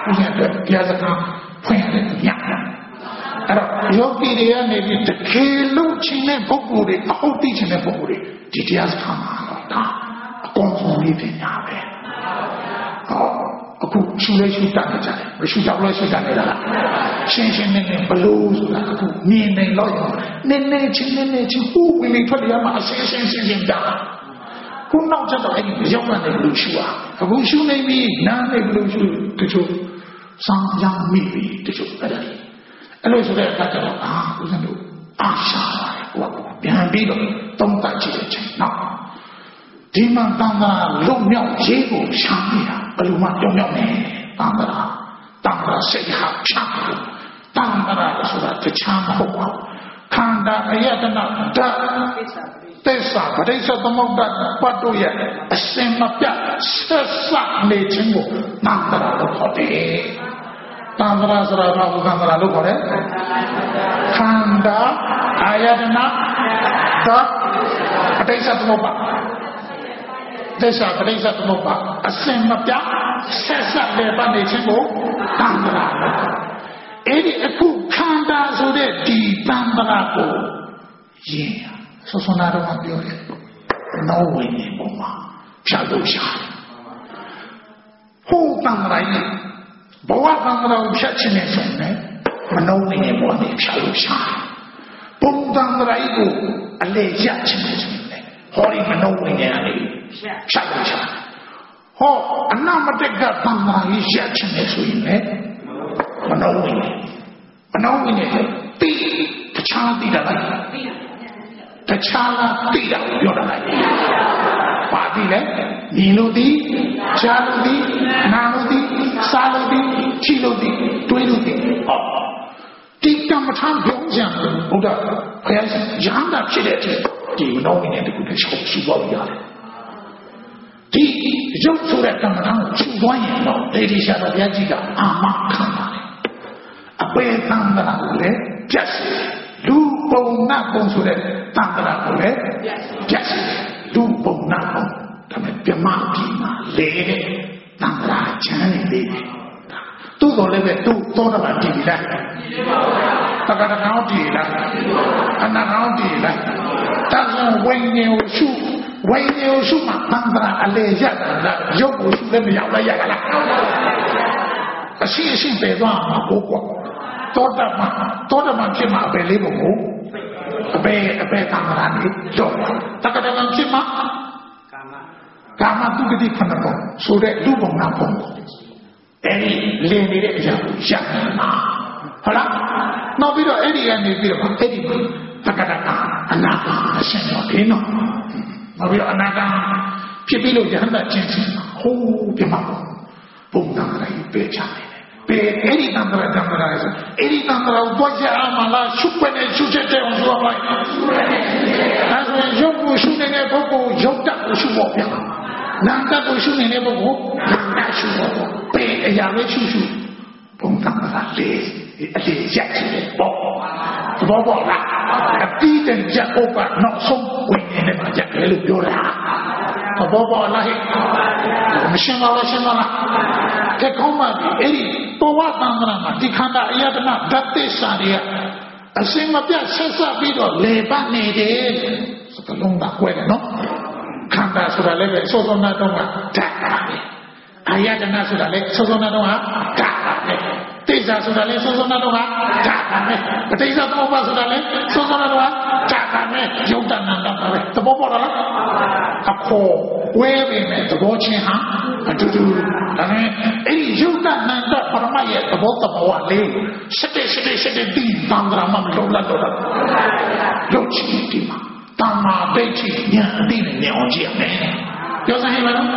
ဦးဇင်းအတွက်တရားစကားဖွင့်ရတယ်ညအဲ့တော့ယောဂီတွေကနေပြီးတကယ်လို့ချင်းတဲ့ပုဂ္ဂိုလ်တွေအဟုတ်သိချင်းတဲ့ပုဂ္ဂိုလ်တွေဒီတရားစကားမှာတော့ဒါအကုန်ဆုံးလေးတင်ညာပဲဟောအခုရှုလဲရှုတတ်နေကြတယ်မရှုတော့လဲရှုတတ်နေတာလားရှင်းရှင်းနဲ့ဘလို့ဆိုတာအခုမြင်နေတော့နည်းနည်းချင်းဟိုဝင်နေထွက်ရမှာအရှင်းရှင်းတာခုနောက်ချက်တော့အဲ့ဒီရောက်လာတယ်ဘလို့ရှုอ่ะအခုရှုနေပြီနားနေဘလို့ရှုတချို့စောင်းရမ်းမိပြီတချို့အဲ့လိုဆိုတဲ့အခါကျတော့ဦးဇင်းတို့အာရှာပါတယ်ဟိုကပြန်ပြီးတော့သုံးသပ်ကြည့်တဲ့ချိန်နောက်ဒီမှာတန်ခါလွတ်မြောက်ရေးကိုရှားနေတာဘယ်လိုမှလွတ်မြောက်နေတန်ခါစိတ်ဟာချမ်းတန်ခါဆိုတာတခြားမဟုတ်ပါဘူးခန္ဓာအယတနာဓာတ်သစ္စာပဋိစ္စသမုပ္ပါဒ်ပတ်တို့ရဲ့အစင်မပြတ်ဆက်စပ်နေခြင်းကိုတန်ခါလို့ခေါ်တယ်တန်ခါဆိုတာဘာကိုတန်ခါလို့ခေါ်လဲခန္ဓာအယတနာဓာတ်ပဋိစ္စသမုပ္ပါဒ်သစ္စာပဋိစ္စသမုပ္ပါဒ်အစင်မပြတ်ဆက်စပ်နေပါနေခြင်းကိုတန်ခါအဲ့ဒီအခုခန္ဓာဆိုတဲ့ဒီတန်ခါကိုယင်ဆောနာတော့ပြောတယ်နောဝိညာဉ်ပေါ်မှာဖြတ်လို့ရှာတယ်ဟိုတန်ခါကြီးဘဝတန်ခါကိုဖြတ်ခြင်းနဲ့ဆိုရင်မနောဝိညာဉ်ပေါ်မှာဖြတ်လို့ရှာတယ်ဘုံတန်ခါကြီးကိုအလေရခြင်းနဲ့ဆိုရင်ဟောဒီမနောဝိညာဉ်ကနေဖြတ်လို့ရှာဟောအနမတက်ကတန်ခါကြီးရခြင်းနဲ့ဆိုရင်မနောဝိညာဉ်တိတခြားတိတာလားတခြားလားတိတာကိုပြောတာလားပါတိလဲမြင်လို့တိကြားလို့တိနားလို့တိစားလို့တိချိလို့တိတွေးလို့တိဟောဒီကမ္မထာပြောကြတယ်ဘုရားဘုရားရှင်ရဟန္တာဖြစ်တဲ့အချိန်ဒီမနောဝိညာဉ်တခုတည်းရှိသွားပြီရတယ်ဒီရုပ်ဆိုတဲ့ကမ္မထာကိုချုပ်သွားရင်တော့ဒေဒီရှာတော်ဘုရားကြီးကအာမခံပါတယ်အပေသံဃာကိုလည်းပြတ်စေလူပုံနာပုံဆိုတဲ့သံဃာကိုလည်းပြတ်စေလူပုံနာပုံဒါပေမဲ့ပြမပြီးမှလေတဲ့သံဃာချမ်းနေသေးတယ်သူ့တော်လည်းပဲသူ့သောတာပန်တည်ပြီလားတက္ကရာကောင်းတည်လားအနာကောင်းတည်လားတန်ဆံဝိညာဉ်ကိုရှုမှသံဃာအလေရတာရုပ်ကိုရှုလည်းမရောက်လိုက်ရလားအရှိပဲသွားမှာကိုကွာသောတပန်ဖြစ်မှာအပေလေးပုံကိုအပေသံဃာနေတော့တက္ကရာဖြစ်မှာကာမတုဂတိခဏပုံဆိုတဲ့လူပုံနာပုံအဲ့ဒီလင်းနေတဲ့အရာကိုရမှာဟုတ်လားနောက်ပြီးတော့အဲ့ဒီကနေပြီးတော့အဲ့ဒီတက္ကရာအနာကအရှင်တော်ဒီနော်နောက်ပြီးတော့အနာကဖြစ်ပြီးလို့ယဟန္တာချင်းဟိုးပြမှာပုံသံဃာကြီးပေးချတယ်အဲ့ဒီတန်ត្រာဆိုအဲ့ဒီတန်ត្រာကိုကြွားမှလားရှုပ်နေရှုချက်တဲ့အောင်ဆိုပါလိုက်အဲဆိုရင်ရုပ်ကိုရှုနေတဲ့ပုဂ္ဂိုလ်ရုပ်တတ်ကိုရှုဖို့ပြနာမ်တတ်ကိုရှုနေတဲ့ပုဂ္ဂိုလ်နာမ်တတ်ရှုဖို့ပေအရာလေးရှုဘုံတန်ត្រာလေးအလေးရက်ချင်ပေါ့ဘောပေါ့လားအပြီးတည်းကြက်ဖို့ကနောက်ဆုံးဝင်နေမှာကြက်တယ်လို့ပြောတာဘောပေါ့လားဟဲ့မရှင်းပါလားကဲကောင်းပါပြီအဲ့ဒီဘဝတန်ត្រာမှာဒီခန္ဓာအယတနာဓာတ်သစ္စာတွေကအစင်မပြတ်ဆက်စပ်ပြီးတော့လေပတ်နေတယ်စကလုံးကကွဲတယ်နော်ခန္ဓာဆိုတာလည်းပဲစောစောနာတော့ကဓာတ်ပါပဲအယတနာဆိုတာလည်းစောစောနာတော့ကဓာတ်ပါပဲသစ္စာဆိုတာလည်းစောစောနာတော့ကဓာတ်ပါပဲပဋိစ္စသမုပ္ပါဒ်ဆိုတာလည်းစောစောနာတော့ကဓာတ်ပါပဲယုတ်တဏ္ဍပါပဲသဘောပေါက်လားအခေါ်ဝဲပေမဲ့သဘောချင်းဟာအတူတူဒါနဲ့အဲ့ဒီယုတ်တဏ္ဍပရမရဲ့သဘောတဘာဝလေးစတဲ့ဒီတန်ត្រာမှာမလုံးလာတော့ရုပ်ချီဒီမှာတမ္မာဒိဋ္ဌိဉာဏ်အသိနဲ့ဉာဏ်အောင်ကြည့်ရမယ်ပြောစမ်းဟဲ့မလား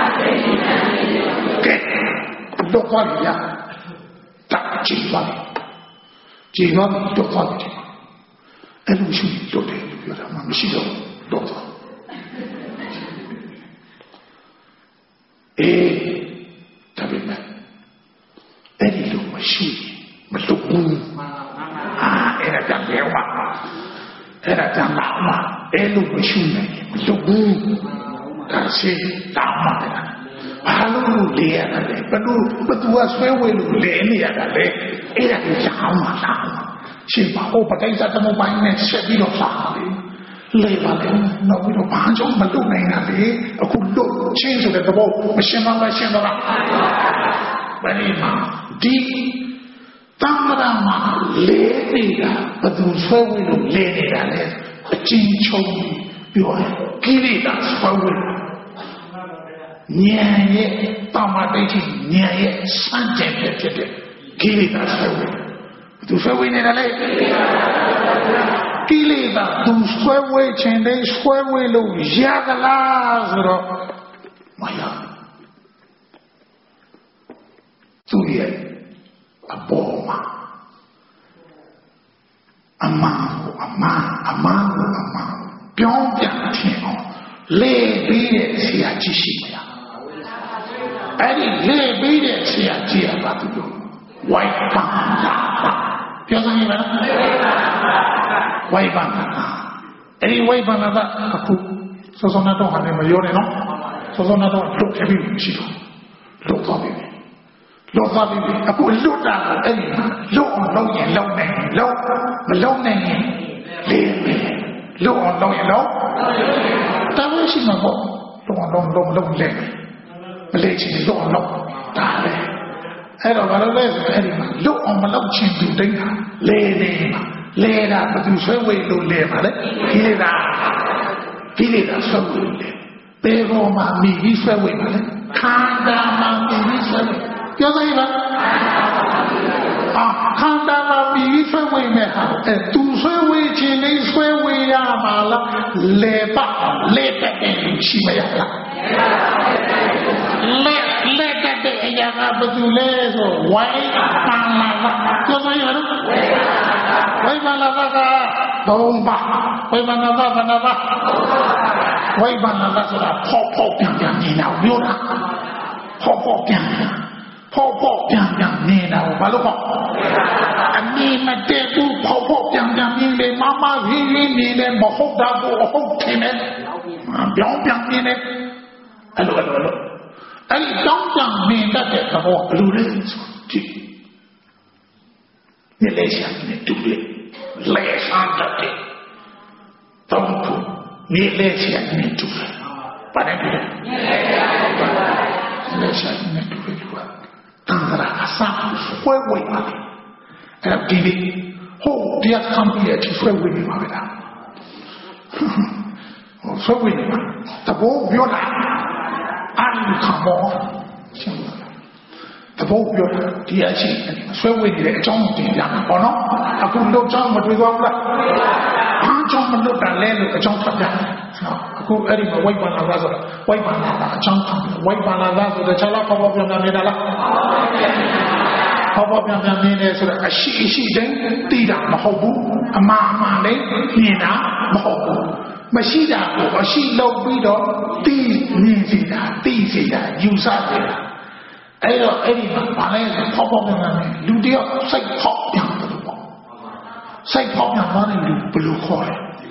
ကဲတော့ခေါ်ရတာကြည့်ပါတော့ခေါ်တယ်အဲ့လိုရှိတော့တယ်ပြောတာမှမရှိတော့တော့ဒါပေမဲ့အဲ့ဒီလိုမရှိမလုပ်ဘူးအဲ့ဒါကြောင့်ပြောပါအဲ့ဒါကြောင့်ပါအဲ့လိုမရှိနိုင်မလုပ်ဘူးဒါရှိတာမှ Balu lihat ada, berdua sesuai lu lihat ada, era sama sama. Siapa pakai satu mobil ni sebidang sama. Lepas itu, nak kita panjang malu ni nanti, aku duduk change sudah tu, mesin lah. Bagaimana? Di Tangerang lelaki betul sesuai lu lelaki, cincong biar kiri dan sesuai. Nyai tamat itu nyai sanjay betul kiri dan sesuai. Tu sesuai ni dah kiri dan tu sesuai cendai sesuai lu jagalah zero maya. Tu ye aboma amang biang tiang lebih sia cisi maya. Ini lebih sia cia batu white panda. Biasa ni mana? White panda. Ini white panda aku sosok tu hari mayor ni no. Sosok tu luk hebi mesti luk tapi aku luk dah. Ini luk yang luk ni lebih luk yang luk. Tapi si mana luk lebih. Malaysia luk dah le. Ada orang lain luk malam cintu dengan le dah betul sesuai luk le mana kiri dah sesuai le. Pero mami sesuai mana kanda mami sesuai. Biasa ni lah. Kanda mami sesuai mana. Tu sesuai cini sesuai ya malah lepak si maya. Lekat yang betul so, white panlava. Siapa yang ada? White panlava domba. White panlava. White panlava sudah pop yang ni nak biar. Pop yang ni nak balu pop. Ani macam tu pop yang ni le mama ni le mahok dah mahok kene. Biang ni le. Alo. Ai dong ni dah tak tahu belum ni. Malaysia ni tu le. Malaysia dah tak. Tahu tu Malaysia ni tu le. Pada dia. Malaysia ni tu le juga. Tangerang asam sesuai mana. Jadi, dia kampi aja sesuai mana. Sesuai mana. Tapi biarlah. Anu kamu, tapi biar dia sih, sesuai dengan jom yang kono, aku lu jom betul juga lah, jom betul dan lalu jom tak ada, aku hari ni wai bana jom wai bana sudah cakap apa yang kami dah lah, apa yang kami ni sudah asyik dan tidak mahu, ama ni nak mahu. Masih dah, masih lebih dah ni sida, usah dia. Ayo, ini mana pop yang ni, lu dia saya pop yang betul. Saya pop yang mana lu belum kau.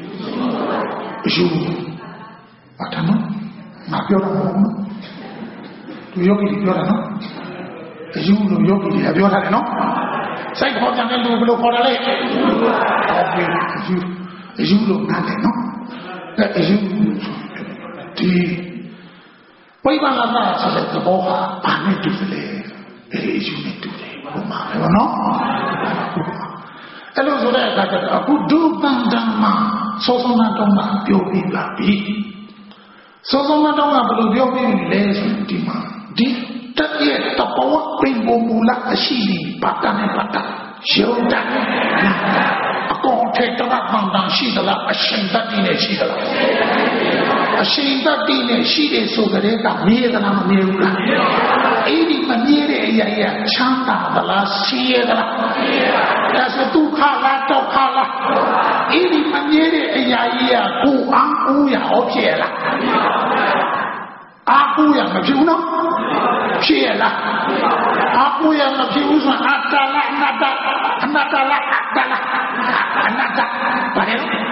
Macam mana? Nak biar orang mana? Tu yogi biar orang. Lu yogi dia biar orang no. Saya pop yang lu belum kau lagi. Lu nak no. Di Bagaimana sahaja terbawa panik tu le, ini tu le, mana no? Kalau sudah kata aku duduk dan sosok nak biobi lapi, sosok nak belum biobi les di mana? Di tadi terbawa pembomula asli patah. Siapa? Aku terkena pandang si dalam asyik ini si dalam. Asyik ini si desugare kami dalam miula. Ini maniere ya canda dalam si dalam. Sesuatu kalah. Ini maniere ya ku ya oke lah. Aku yang macam mana? Siapa? Aku yang macam mana? Nada.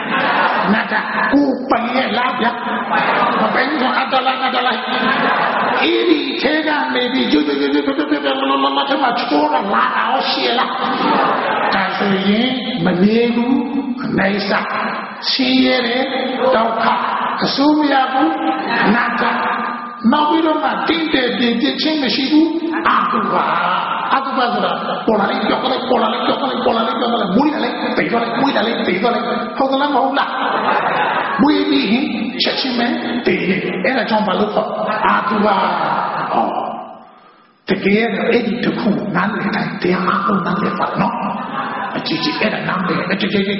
Ku pengen lah ya. Pengen adalah. Eri Tega maybe you Chora La Shela. Kasoyin, Manegu, Naisa, Siere, Dauka, Asumiabu, Naka. Now we don't know, think that they change the Shibu, Atuba, Polari, Muidale, Hola, we be him, Chachime, the Enatombaluka, Atuba, oh, together, Eddie to whom none like they are not no. A Gigi Edda number, a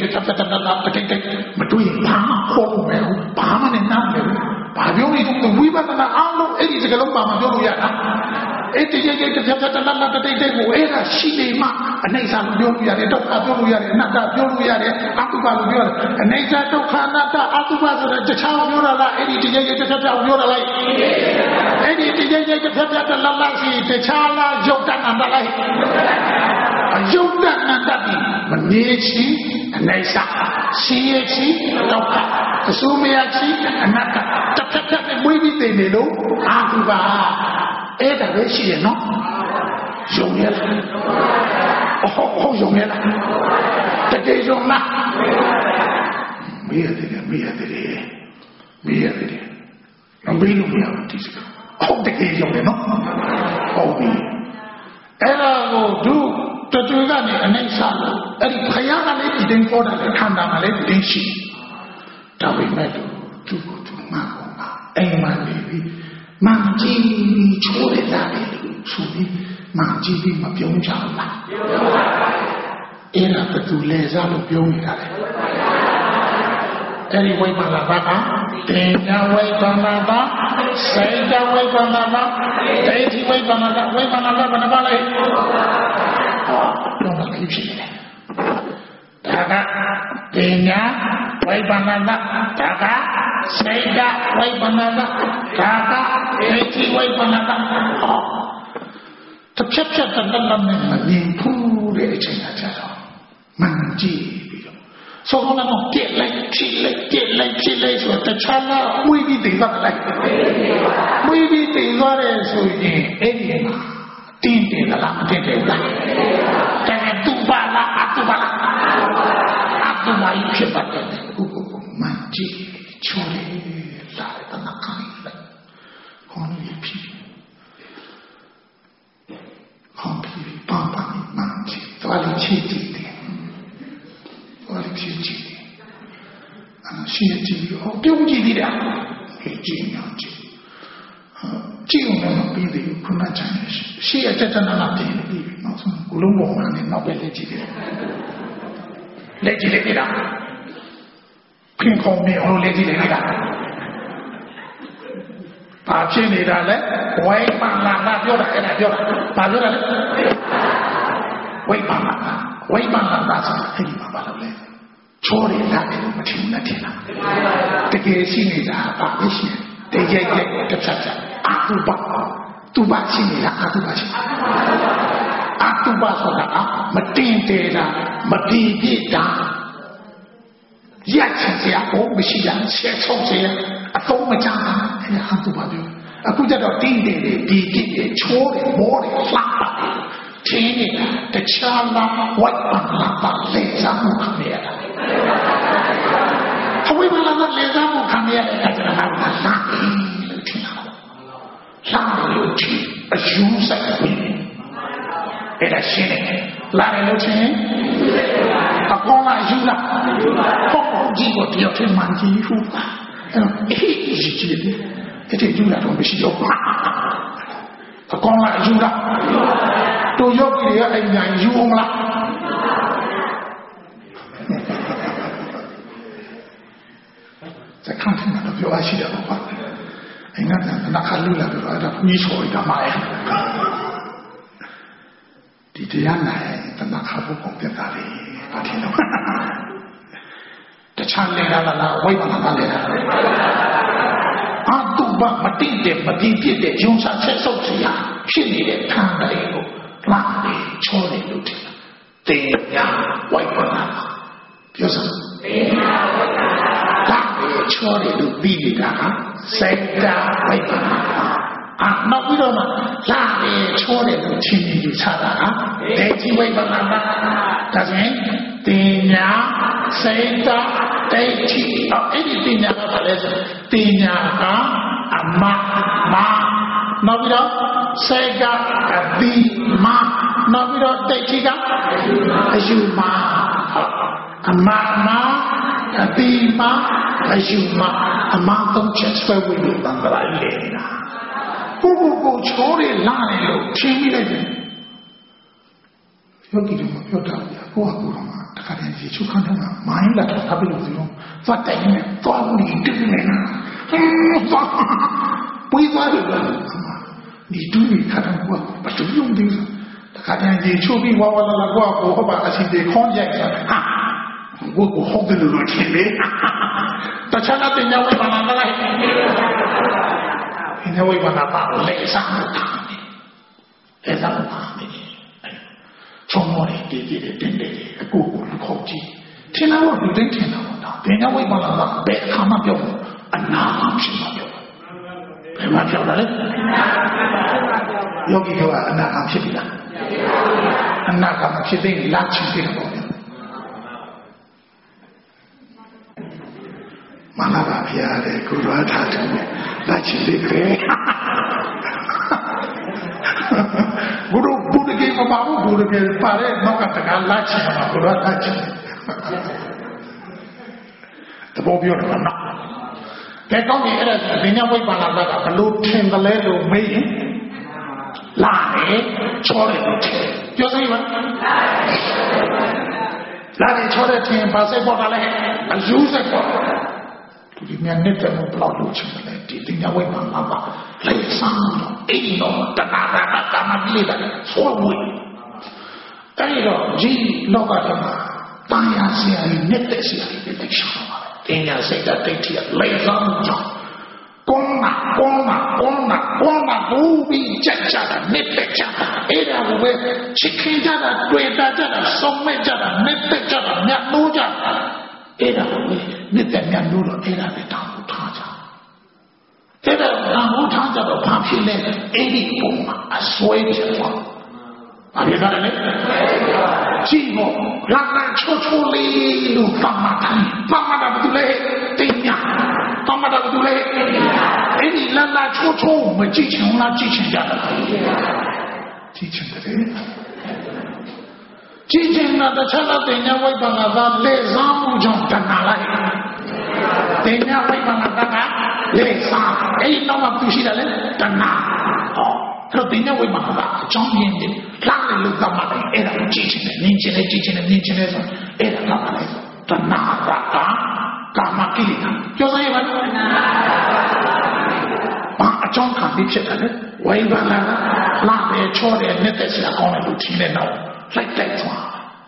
but doing Palm and number. Pavoni the weaver and the arm, it is a Galomba, it is a Era, Shima, a Nasa Yoria, a Yoria, Nata Yoria, Akuba, a Nasa Tokanata, Akuba, the child Yora, Eddie like Eddie the Chala, Jotan and the like. Jotan and Dadi, Manichi, and Nasa, Siachi, Toka. Sumiachi and Naka, maybe they know, Akuba, Eda Reshi, no? Jomela. Oh, Jomela. The days of Mak. Mia did it. I'm reading me this. Oh, the days of no? Oh, me. Ella will do the Jugani and then Salo. And the Kayana lady didn't order the Kanda, lady didn't she? We met to Mama, and my baby, Manji, Chore, Sudi, Manji, Mapionjala. Era the two Lazalo Pionga. Anyway, Malabaka, Dana way Banaba, say that way Banaba, 80 way Banaba, way Banaba, don't keep it. Daga, Dana. Way banana, Taka, say that way banana, Taka, 80 way banana. The chapter the London improve it. Manji. So, no, get like chile, so the Chala, we be the like. We be the other, so in Tintin, the Latin, Atubala. My Shepard, Manji, Chore, Latanakani, only people. Humpy, Papa, Manji, Valichiti, and she, oh, don't give it up. Jim, be the Kunajan. She a Tetanati, not some Gulumo and not a Legit up. Pink home me, oh, legit up. Pachini, wait, Mala, Yoda, wait, Mala, that's a thing about it. Chori, that Matina. The Gaysin is a partition. They get the Chacha. Tuba, Atuba, Matin, Matita Yatsia, oh, Michigan, Shetson, a Tomachana, and a Hantubadu. A good of Dinde, Digi, Chore, More, Flappa, Chini, the Chala, White Lapa, Leza Mukamia. However, Leza Mukamia, a Jew said, it a shilling. Larry a Cola Jula, Pop Gigo, the Manji, who it is you that will be your a Cola Jula, to Yogi and Yuma. The continent of your Ashia, and not a mutual Maya. Diana, the Nakabu Competari, the Chandela, Wabanala. Antuba, Matinde, Matinde, Junsa, Sosia, she needed Tango, Landi, Chori, Lutin, Dea, Wabanala. Yosan. Landi, Chori, Lubida, Seda, Wabanala. နောက်ပြီးတော့မှလာတယ်ချောတယ်လို့ချင်းချင်းယူချတာဟာဒေတိဝိပဿနာဒါဆိုရင်တင်ညာစေတဒိဋ္ဌိအဲ့ဒီတင်ညာကဘာလဲဆိုတင်ညာကအမမာနောက်ပြီးတော့စေကအတိမနောက်ပြီးတော့ဒိဋ္ဌိကအယူမအမမာအတိမအယူမအမသုံးချက်ဆွဲဝေလို့တန်ត្រာလေနာကိုချောတယ်လာတယ်လို့ရှင်းပြီးလိုက်တယ်ယောဂီတို့ပြောတာကိုကကိုတော့တခါတည်းဒီချုပ်ခန်းထဲမှာမိုင်းလာတော့အပိလို့ဒီလိုဖတ်တယ်နဲ့သွားနေတယ်နေတာပွေးသွားတယ်ဒီတူးနေခါတော့ကိုကဘာလို့ယုံသေးလဲတခါတည်းဒီချုပ်ပြီးဝါဝလာလာကိုဟောပါအစီတေခေါင်းရိုက်တာဟာကိုဟုတ်တယ်လို့ထင်လေတခြားတဲ့ညဝိပါဏလာလိုက်ညဝိပါဏပါလေစားတာအဲ့ဒါပါမယ်ချုံမော်တွေတည်တည်တင်းတင်းအကိုကိုလူခေါ်ကြည့်ထင်တော့လူသိထင်တော့ဒါပညာဝိပါဏလာဘယ်အခါမှပြောအနာမရှိမှပြောဘယ်မှာပြောတာလဲယောဂီကအနာဂတ်ဖြစ်ပြီလားအနာဂတ်မဖြစ်သေးလာချင်တယ်ပေါ့မနာပါဖျားတယ်ကိုရထားတယ်လာချင်တယ်ဘုဒ္ဓကေမပါဘူးဘုဒ္ဓကေပါတဲ့နောက်ကတကလာချင်မှာကိုရထားချင်တဘောပြောတော့နော်ကဲကောင်းပြီအဲ့ဒါဒီညဝိပါဏကဘလို့ထင်တယ်လဲလို့မေးရင်လာတယ်ချောတယ်ပြောစမ်းပါလာတယ်ချောတယ်ထင်ပါစိတ်ပေါ်တာလဲအယူစိတ်ပေါ်ဒီမြန်နေတဲ့ဘလောက်လို့ချင်တယ်ဒီညဝိပါဏကလိုက်စမ်းတော့အိမ်တော့တနာတာကမပြေးတယ်ဆိုဝေးအဲ့တော့ဒီလောကထဲမှာတာယာစရာနေတဲ့စရာတွေတိတ်ရှောင်းပါတင်ညာစိတ်ကတိတ်ထီလေလောင်းကြောင့်ကောင်းတာဘူးပြီးကြက်ကြတာနေတဲ့ကြတာအဲ့ဒါကိုပဲချစ်ခင်ကြတာတွေ့တာကြတာဆုံးမဲ့ကြတာနေတဲ့ကြတာမြတ်လို့ကြတာအဲ့ဒါကိုပဲနေတဲ့မြတ်လို့တော့အဲ့ဒါပဲတောင်းလို့ထားကြအဲ့ဒါတောင်းလို့ထားကြတော့ဘာဖြစ်လဲအဲ့ဒီပုံမှာအစွဲဖြစ်သွားဘာဖြစ်လဲကြည့်မို့လာလာချိုးလေးလို့တမတာဘာတူလဲတင်ညာတမတာဘာတူလဲအဲ့ဒီလာလာချိုးမကြည့်ချင်လားကြည့်ချင်ကြတာကြည့်ချင်တယ်ကြည့်ချင်တာတခြားတဲ့တင်ညာဝိပဿနာကလက်စားမှုကြောင့်တဏှာလိုက်တင်ညာဝိပဿနာကလက်စားအဲ့ဒီတော့မှသူရှိတယ်လေတဏှာဟောအဲ့တော့တင်ညာဝိပဿနာကအကြောင်းရင်းတယ်လာတယ်လို့တမတာအဲ့ဒါကိုကြည့်ချင်တယ်နင်းချင်တယ်ကြည့်ချင်တယ်နင်းချင်တယ်ဆိုအဲ့ဒါကပါလေတဏှာကကာမကိလေသာပြောစမ်းရပါလားဘာအကြောင်းခံပြီးဖြစ်တယ်လဲဝိပဿနာလာတယ်ချောတယ်နေတဲ့စရာကောင်းတယ်လို့ထင်တယ်တော့လိုက်သွား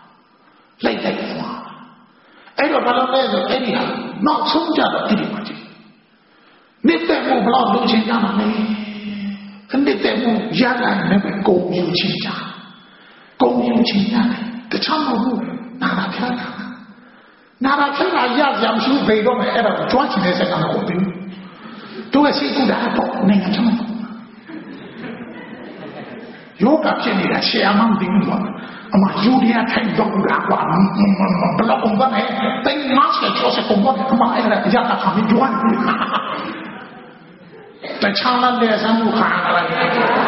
အဲ့တော့ဘာလို့လဲဆိုအဲ့ဒီဟာနောက်ဆုံးကြတော့အဲ့ဒီမှာကြည့်နေတဲ့ဘုဘလောက်လူချင်းကြမှာလဲနေတဲ့ဘုရလာနေပဲကိုယူချင်းကြတယ်တခြားမဟုတ်ဘူးနာတာဖြားတာရရမရှိဘယ်တော့မှအဲ့ဒါကိုကြွားချင်တဲ့စကားမဟုတ်ဘူးတို့ရဲ့စိတ်ကူတာတော့နိုင်ငံချမ်းယောဂဖြစ်နေတာဆရာမသိဘူးကွာအမယူရီးယားထိုင်တော့ကွာဘလောက်အောင်ပါနဲ့တိုင်းမတ်ချောစကုန်တော့အမအဲ့ဒါကြာတာခါမကြွားနေတခြားလည်းစမ်းမှုခါလာတယ်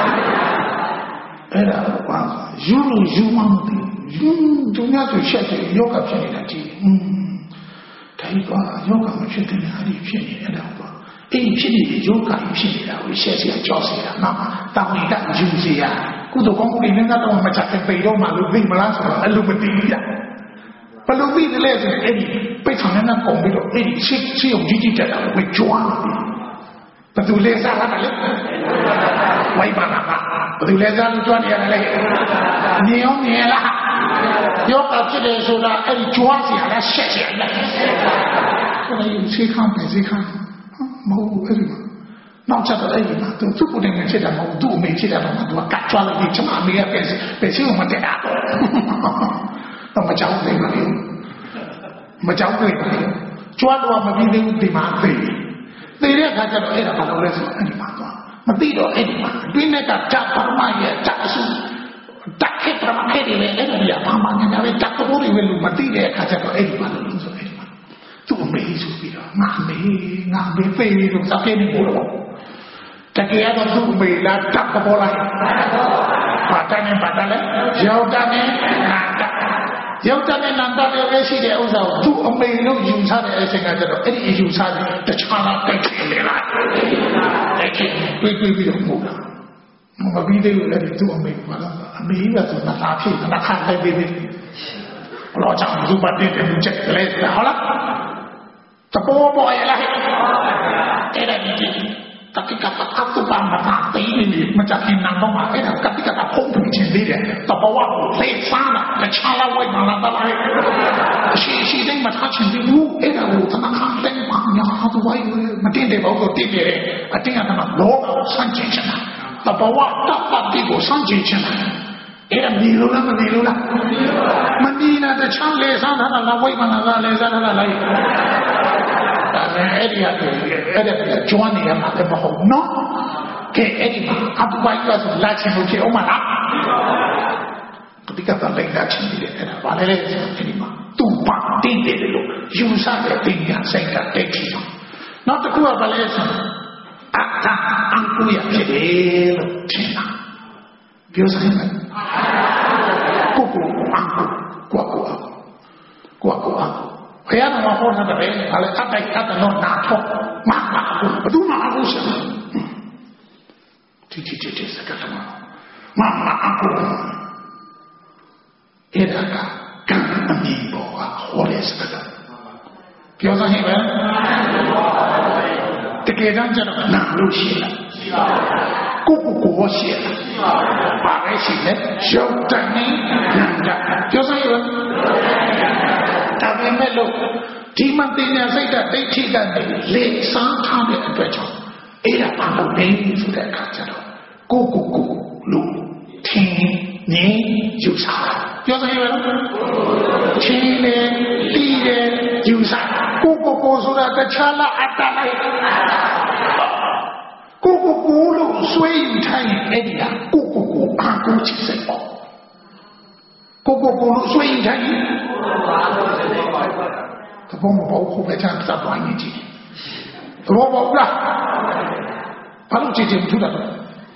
အဲ့ဒါကွာယူမမသိသူများသူချက်တယ်ယောဂဖြစ်နေတာကြည့်တိုင်းကွာယောဂမဖြစ်တဲ့နေရာကြီးဖြစ်နေအဲ့ဒါကွာအိမ်ဖြစ်နေတဲ့ယောဂကြီးဖြစ်နေတာကိုရှက်စရာကြောက်စရာနောက်တောင်းနေတာယူစရာကုသိုလ်ကောင်းမှုတွေနဲ့တော့မချက်တဲ့ပေတော့မှလို့သိမလားဆိုတော့အလိုမသိဘူးကြဘယ်လိုသိတယ်လဲဆိုအဲ့ဒီပိတ်ဆောင်နဲ့ပုံပြီးတော့အဲ့ဒီချစ်ုံကြီးတက်တာကိုကြွားဘယ်သူလဲစားတာလဲဝိပါဏကဘယ်သူလဲစားလို့ကြွားနေရလဲမြင်ရောမြင်လားယောဂဖြစ်တယ်ဆိုတာအဲ့ဒီကြွားစရာလားရှက်စရာလားဆိုတော့စိတ်ခံပဲစိတ်ခံမဟုတ်ဘူးအဲ့ဒီနောက်ချက်တော့အဲ့ဒီမှာသူ့ကိုယ်နဲ့ဖြစ်တာမဟုတ်သူ့အမေဖြစ်တာတော့သူကကတ်ကြွားလို့ဒီချမအမေကပဲရှိမှမတည့်တာတော့မကြောက်သေးဘူးမကြောက်သေးဘူးကြွားတော့မပြီးသေးဘူးဒီမှာသေးတဲ့အခါကျတော့အဲ့ဒါဘာလို့လဲဆိုအဲ့ဒီမှာသွား mà tí đó ấy mà bên này cả chặt phần mai vậy chặt su chặt hết phần mai hết đi vậy ấy là bây giờ tham ăn nhà vậy chặt cái bố đi về luôn mà tí đấy cả chặt đó ấy mà luôn rồi ấy mà tụi mình đi xuống đi đó ngàn mấy phê rồi sao cái này bố đâu chặt cái đó tụi mình là chặt cái bố lại patah le jauh nanda le esi de usau tu amei lo yusa de esi nga jado edi yusa de tachala kai le la kai bi do mo la ma bi de le tu amei ma la amei la tu na la phi na kha le bi lo chang tu ba de de check le ha la ta po po ai la eda ni ketika aku bangga ini menjadi nama itu ketika aku punya sendiri tapi waktu saya sana kecala wei malah balai si dia macam sendiri itu tanah kandeng banyak tu wei mungkin dia bawa tiga ada yang tanah loh sanjay cina tapi waktu dapat tiga sanjay cina itu menilu lah menina ada cale sana lah wei malah le sana lahအဲ့ဒီကျွမ်းနေရမှာလည်းမဟုတ်နော်ကဲအဲ့ဒီမှာအတူပါရွာဆိုလာချင်လို့ဖြစ်အောင်မလားဒီကတည်းကလိုက်လာချင်တယ်အဲ့ဒါဘာလဲလဲအဲ့ဒီမှာသူ့ပါတင်းတယ်လို့ယူဆတဲ့ပညာစိတ်ကတိတ်ထီနောက်တစ်ခုကဘာလဲဆိုအကူရဖြစ်တယ်လို့ထင်တာပြောစမ်းမယ်ကိုအကူဘုရားတော်ဟောထားတယ်ဘာလဲအတိုက်အတနောနာထောမဘဒုမအကူရှင်တီစကားမအကူအဲ့ဒါကကံအမြင်ပေါ်ကဟောတဲ့စကားပြောစမ်းဟဲ့ပဲတကယ်တမ်းကျတော့နာလို့ရှိလားကိုရှိလားဘာလဲရှိလဲရုပ်တဏ္ဍနန္ဒပြောစမ်းဟဲ့ပဲဒါပေမဲ့လို့ဒီမတင်ညာစိတ်ကဒိဋ္ဌိကနေလေစားထားတဲ့အတွက်ကြောင့်အဲ့ဒါဘာလို့လဲဆိုတဲ့အခါကျတော့ကိုလူထင်းနေယူဆပြောစမ်းရလားချင်းလေတီးတယ်ယူဆကိုဆိုတာတခြားလားအတ္တလားကိုလို့ဆွေးယူထားရင်အဲ့ဒီကကိုအာကိုချစ်စိတ်ပေါ့ကိုလို့ဆွေးယူထားရင်သဘောမပေါခုပဲချမ်းသာသွားနေကြည့်သဘောပေါလားဘာလို့ကြည့်ထူတာလဲ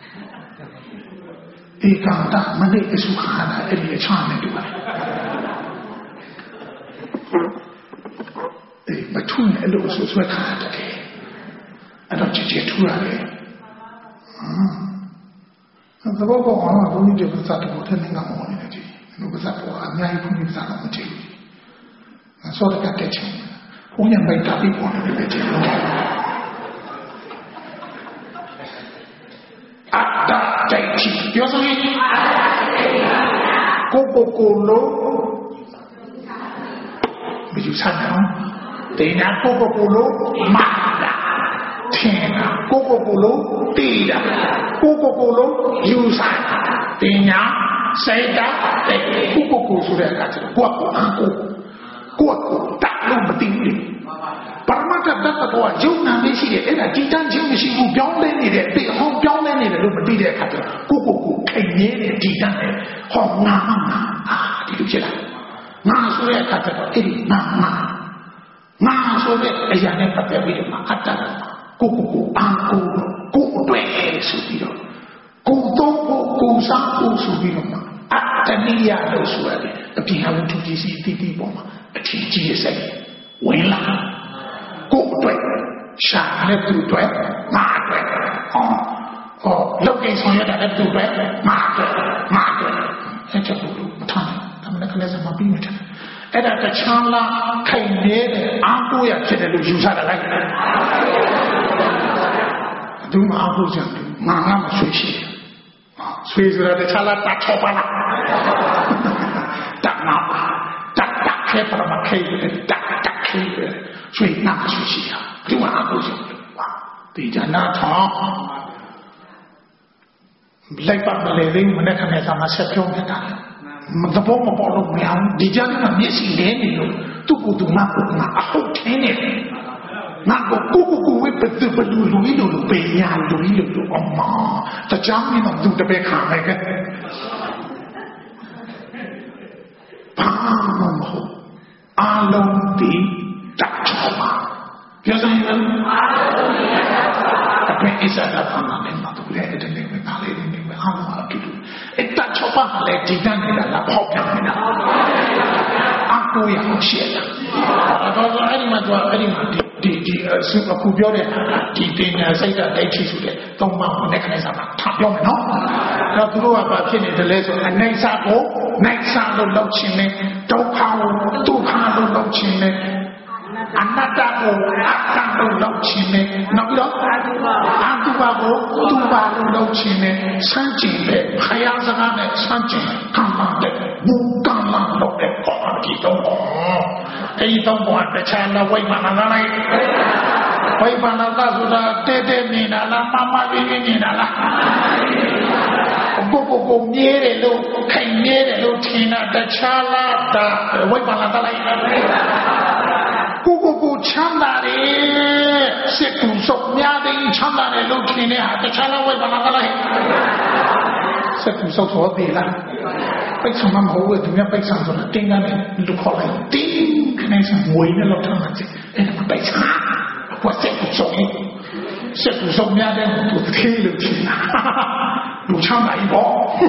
ဒီကံတာမနေ့အစုခါနာအဲ့ဒီအချမ်းနေတူတယ်အေးမထူးနဲ့အဲ့လိုဆွဲခါတယ်အဲ့တော့ကြည့်ထူရတယ်သဘောပေါအောင်ဘုန်းကြီးတို့ကစားတော့တဲ့ငါမောနေတယ်ကြည့်လူကစားတော့အများကြီးဘုန်းကြီးစားတော့မကြည့်ဘူးဆောရကတဲ့ချင်းဘုန်းကြီးမိုက်တာပြီးပေါ်နေတယ်ကြည့်အတ္တတိုက်ချီပြောစမ်းကိုလို့မယူဆနိုင်တေနာကိုလို့မာတာထင်တာကိုလို့တီးတာကိုလို့ယူဆတင်ညာစိတ်ဓာတ်ကိုဆိုတဲ့အခါကျတော့ကိုတတ်လို့မသိဘူးပရမတ္ထတတ်တော်ကယုံနာမရှိတယ်အဲ့ဒါကြည်တန်းခြင်းမရှိဘူးပြောင်းလဲနေတယ်တေဟောင်းပြောင်းလဲနေတယ်လို့မသိတဲ့အခါကျတော့ကိုခိုင်နေတယ်ကြည်တန်းတယ်ဟောငါဒီလိုဖြစ်လာငါဆိုတဲ့အခါကျတော့အဲ့ဒီငါဆိုတဲ့အရာနဲ့ပတ်သက်ပြီးတော့အတ္တကိုအတွက်ဆိုပြီးတော့ကိုစားဖို့ဆိုပြီးတော့အတ္တနိယလို့ဆိုရတယ်အပြင်ဟာဝတ္ထုကြီးစီတိတိပေါ်မှာအထင်ကြီးရဲ့စိတ်ဝင်လာကိုအတွက်ရှာနဲ့သူအတွက်ငါအတွက်လောက်ကိဆောင်ရတဲ့သူအတွက်ငါအတွက်အဲ့ချက်လို့မထားနဲ့ဒါမှလည်းခဏစမပြီးမှထားအဲ့ဒါတချမ်းလားခိုင်နေတဲ့အားကိုးရဖြစ်တယ်လို့ယူဆတာလိုက်သူမအားကိုးကြတယ်ငါမဆွေးရှိဆွေးဆိုတာတခြားလားတချောပါလားတတ်နာပါတတ်ခဲပရမခဲတတ်ခဲဆွေးနာဆွေးရှိတာသူမအားကိုးကြတယ်ဒီဇာနာထောင်းလိုက်ပါမလဲလေးမနေ့ကနေ့ကမှဆက်ပြောနေတာသဘောမပေါ်လို့မရဘူးဒီကြားထဲမှာမျက်စိလဲနေလို့သူ့ကိုယ်သူငါအဟုတ်ထင်းနေတယ် Nago kuku we betul betul lu penya lu amma. Terjamin untuk terpekah mereka. Paham alom di tak coba. Biasa kan? Tapi isada paham memang tu boleh ada ni mengalir ni mengalir gitu. Tak coba le tidak ni lah problem ni lah. Aku yang siapa? Kalau hari mati di aku biar di dunia saya dah cici sudah. Tolong nak kena sama. Tak biar mana? Kalau dulu apa sini adalah so naik sabo lo cine, tu kau lo cine. Anak aku akan lo cine. Nak biar? Aku baru lo cine. Sanjing le, hayang sangat le, sanjing kamang le, bukan lang lo le, kau gitu. Itu buat bercanda, wei mana lagi? Wei mana lah sudah dede ni lah, mama ini lah. Go nyere lo, kai nyere lo tina bercanda, wei mana lagi? Go canda ni, sekusok nyade canda ni lo tina bercanda, wei mana lagi? Sekusok soal lah. ไปสมัครเขาเลยถึงจะไปสั่งสอนติ้งกันลูกขออะไรติ้งคะแนนสั่งมวยเนี่ยเราทำมันสิมันไปช้ากว่าเสร็จกุศลเนี่ยได้ตัวเท่เลยทีนะดูช่างไหนบอก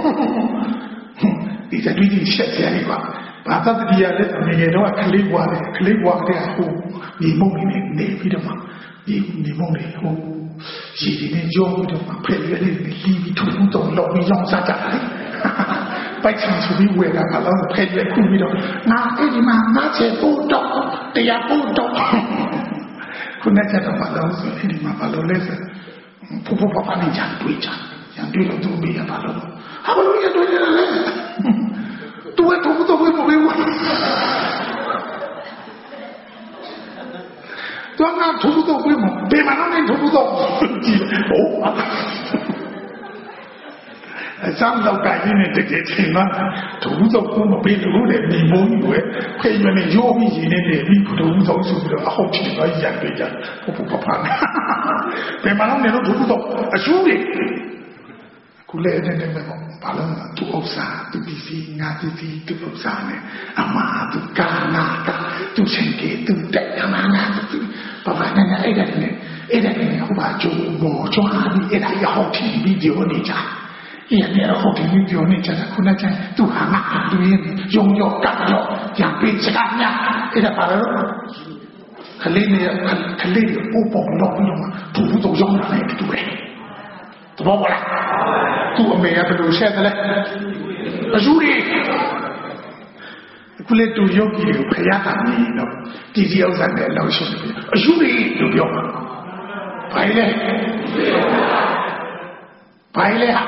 ดีใจดีเฉียดเสียดีกว่าป่าตั้งแต่ดีอะไรแต่เนี่ยเราคลิกว่าเนี่ยโอ้มีมุ่งเนี่ยพี่ดมามีมุ่งเนี่ยโอ้ยีเนี่ยโยมพี่ดมาเพลินเนี่ยลีมีถุงตรงหลอกมีย่องซาจัดไปสั่งสุริเวลาเราเพลินเลยคุณพี่ดมาไอ้นี่มาเช็ดปูดอกแต่ยาปูดอกคุณน่าจะต้องมาเราสิไอ้นี่มาเราเล่นผู้ปกครองอย่างด้วยเราตัวเบียร์มาเราฮะเราอย่างด้วยเราเล่นตัวถูกตัวไม่ตัวงานถูกตัวไม่หมดเดี๋ยวมันไม่ถูกตัวโอ้ซ้ำเราไก่เนี่ยเด็กๆเห็นว่าถูกตัวกูมาเป็นรู้เลยมีมุ้งอยู่เพื่อนเนี่ยโยมมีเนี่ยมีถูกตัวสุดเลยเอาที่ไหนอย่างด้วยอย่างผู้ปกครองเดี๋ยวมันเนี่ยเราถูกตัวสู้ดิกูเลยเนี่ยแบบบาลานซ์ตัวอุตสาห์ตัวดีซีงานดีซีตัวอุตสาห์เนี่ยอามาตัวการงานตัวเชิงเกตตัวเด็กงานตัวประมาณนั้นไอ้เด็กเนี่ยเขาบอกจูบจ้านี่ไอ้เด็กเขาทีวิดีโอนี่จ้ะไอ้เนี่ยเขาทีวิดีโอนี่จ้ะคุณน่าจะตัวหางานตัวนี้ยงยกกัดยกอย่างเป็นสกัดเนี่ยไอ้เด็กบาลานซ์เขาเล่นเนี่ยเขาเล่นอุปกรณ์ลงยงถูกตัวยงอะไรตัวเองตัวบอกว่าตัวเมียเป็นลูกเชฟนั่นแหละจูดีกูเลยตัวยกอยู่พยายามนี่เนาะที่เดียวกันเนี่ยเราเชื่อจูดีดูยกไปเลยฮะ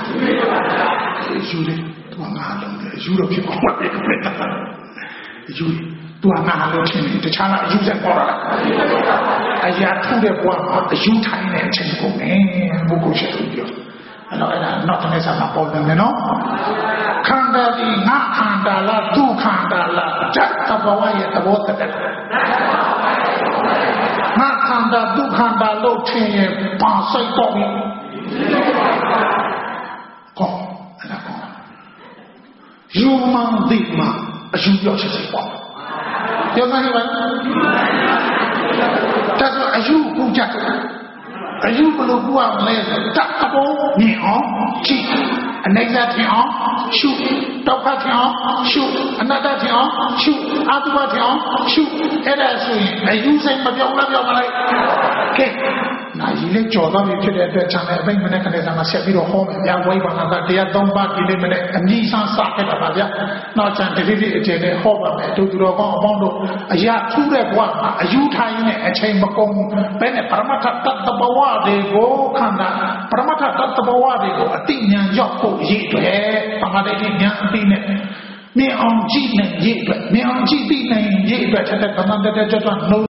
จูดีตัวงานเราเนี่ยจูดีพี่บอกว่าเป็นคนต่างจูดีตัวงานเราที่นี่จะช้าละจูจะพอละไอ้ยาทุเรียนว่าจูไทยเนี่ยเช่นกูเนี่ยบุกเชื่อตัวเดียวalors elle a notre message à Paul maintenant khandali na khandala tu khandala jatta bawaya tabota na khanda tu khanda lo thin ye pa sai to bi ko ala ko yu man di ma ayu yo chi sai pa yo na ni ba ta so ayu ku jatอายุบลูกว่าอะไรตักกระโปงนี่อ๋อจีอันไหนจะที่อ๋อชูดอกพัดที่อ๋อชูอันนั้นที่อ๋อชูอาตุบะที่อ๋อชูเอเดสุยอายุเส้นมาเปียวอะไรแค่นายยิ่งจ่อตอนนี้ที่เด็กๆช่างเนี่ยไม่มันเนี่ยกันเนี่ยจะมาเสียบีโร่ห้องยาวไว้บ้างนะเดี๋ยวต้องบ้านที่เนี่ยมันเนี่ยอันนี้สร้างสรรค์กันแบบนี้นอกจากที่เจเนี่ยห้องแบบเนี่ยดูเราก็เอาบ้องดูอายุทุเรศว่าอายุไทยเนี่ยใช้มากงเป็นเนี่ยปรมาทัตตบวะเด็กโก้ขันนะปรมาทัตตบวะเด็กโก้ติญญาญาโกยิ่งด้วยปรมาได้ติญญาติเนี่ยมีองค์จีเนี่ยยิ่งด้วยมีองค์จีติเนี่ยยิ่งด้วยแต่ตอนนั้นจะจดว่า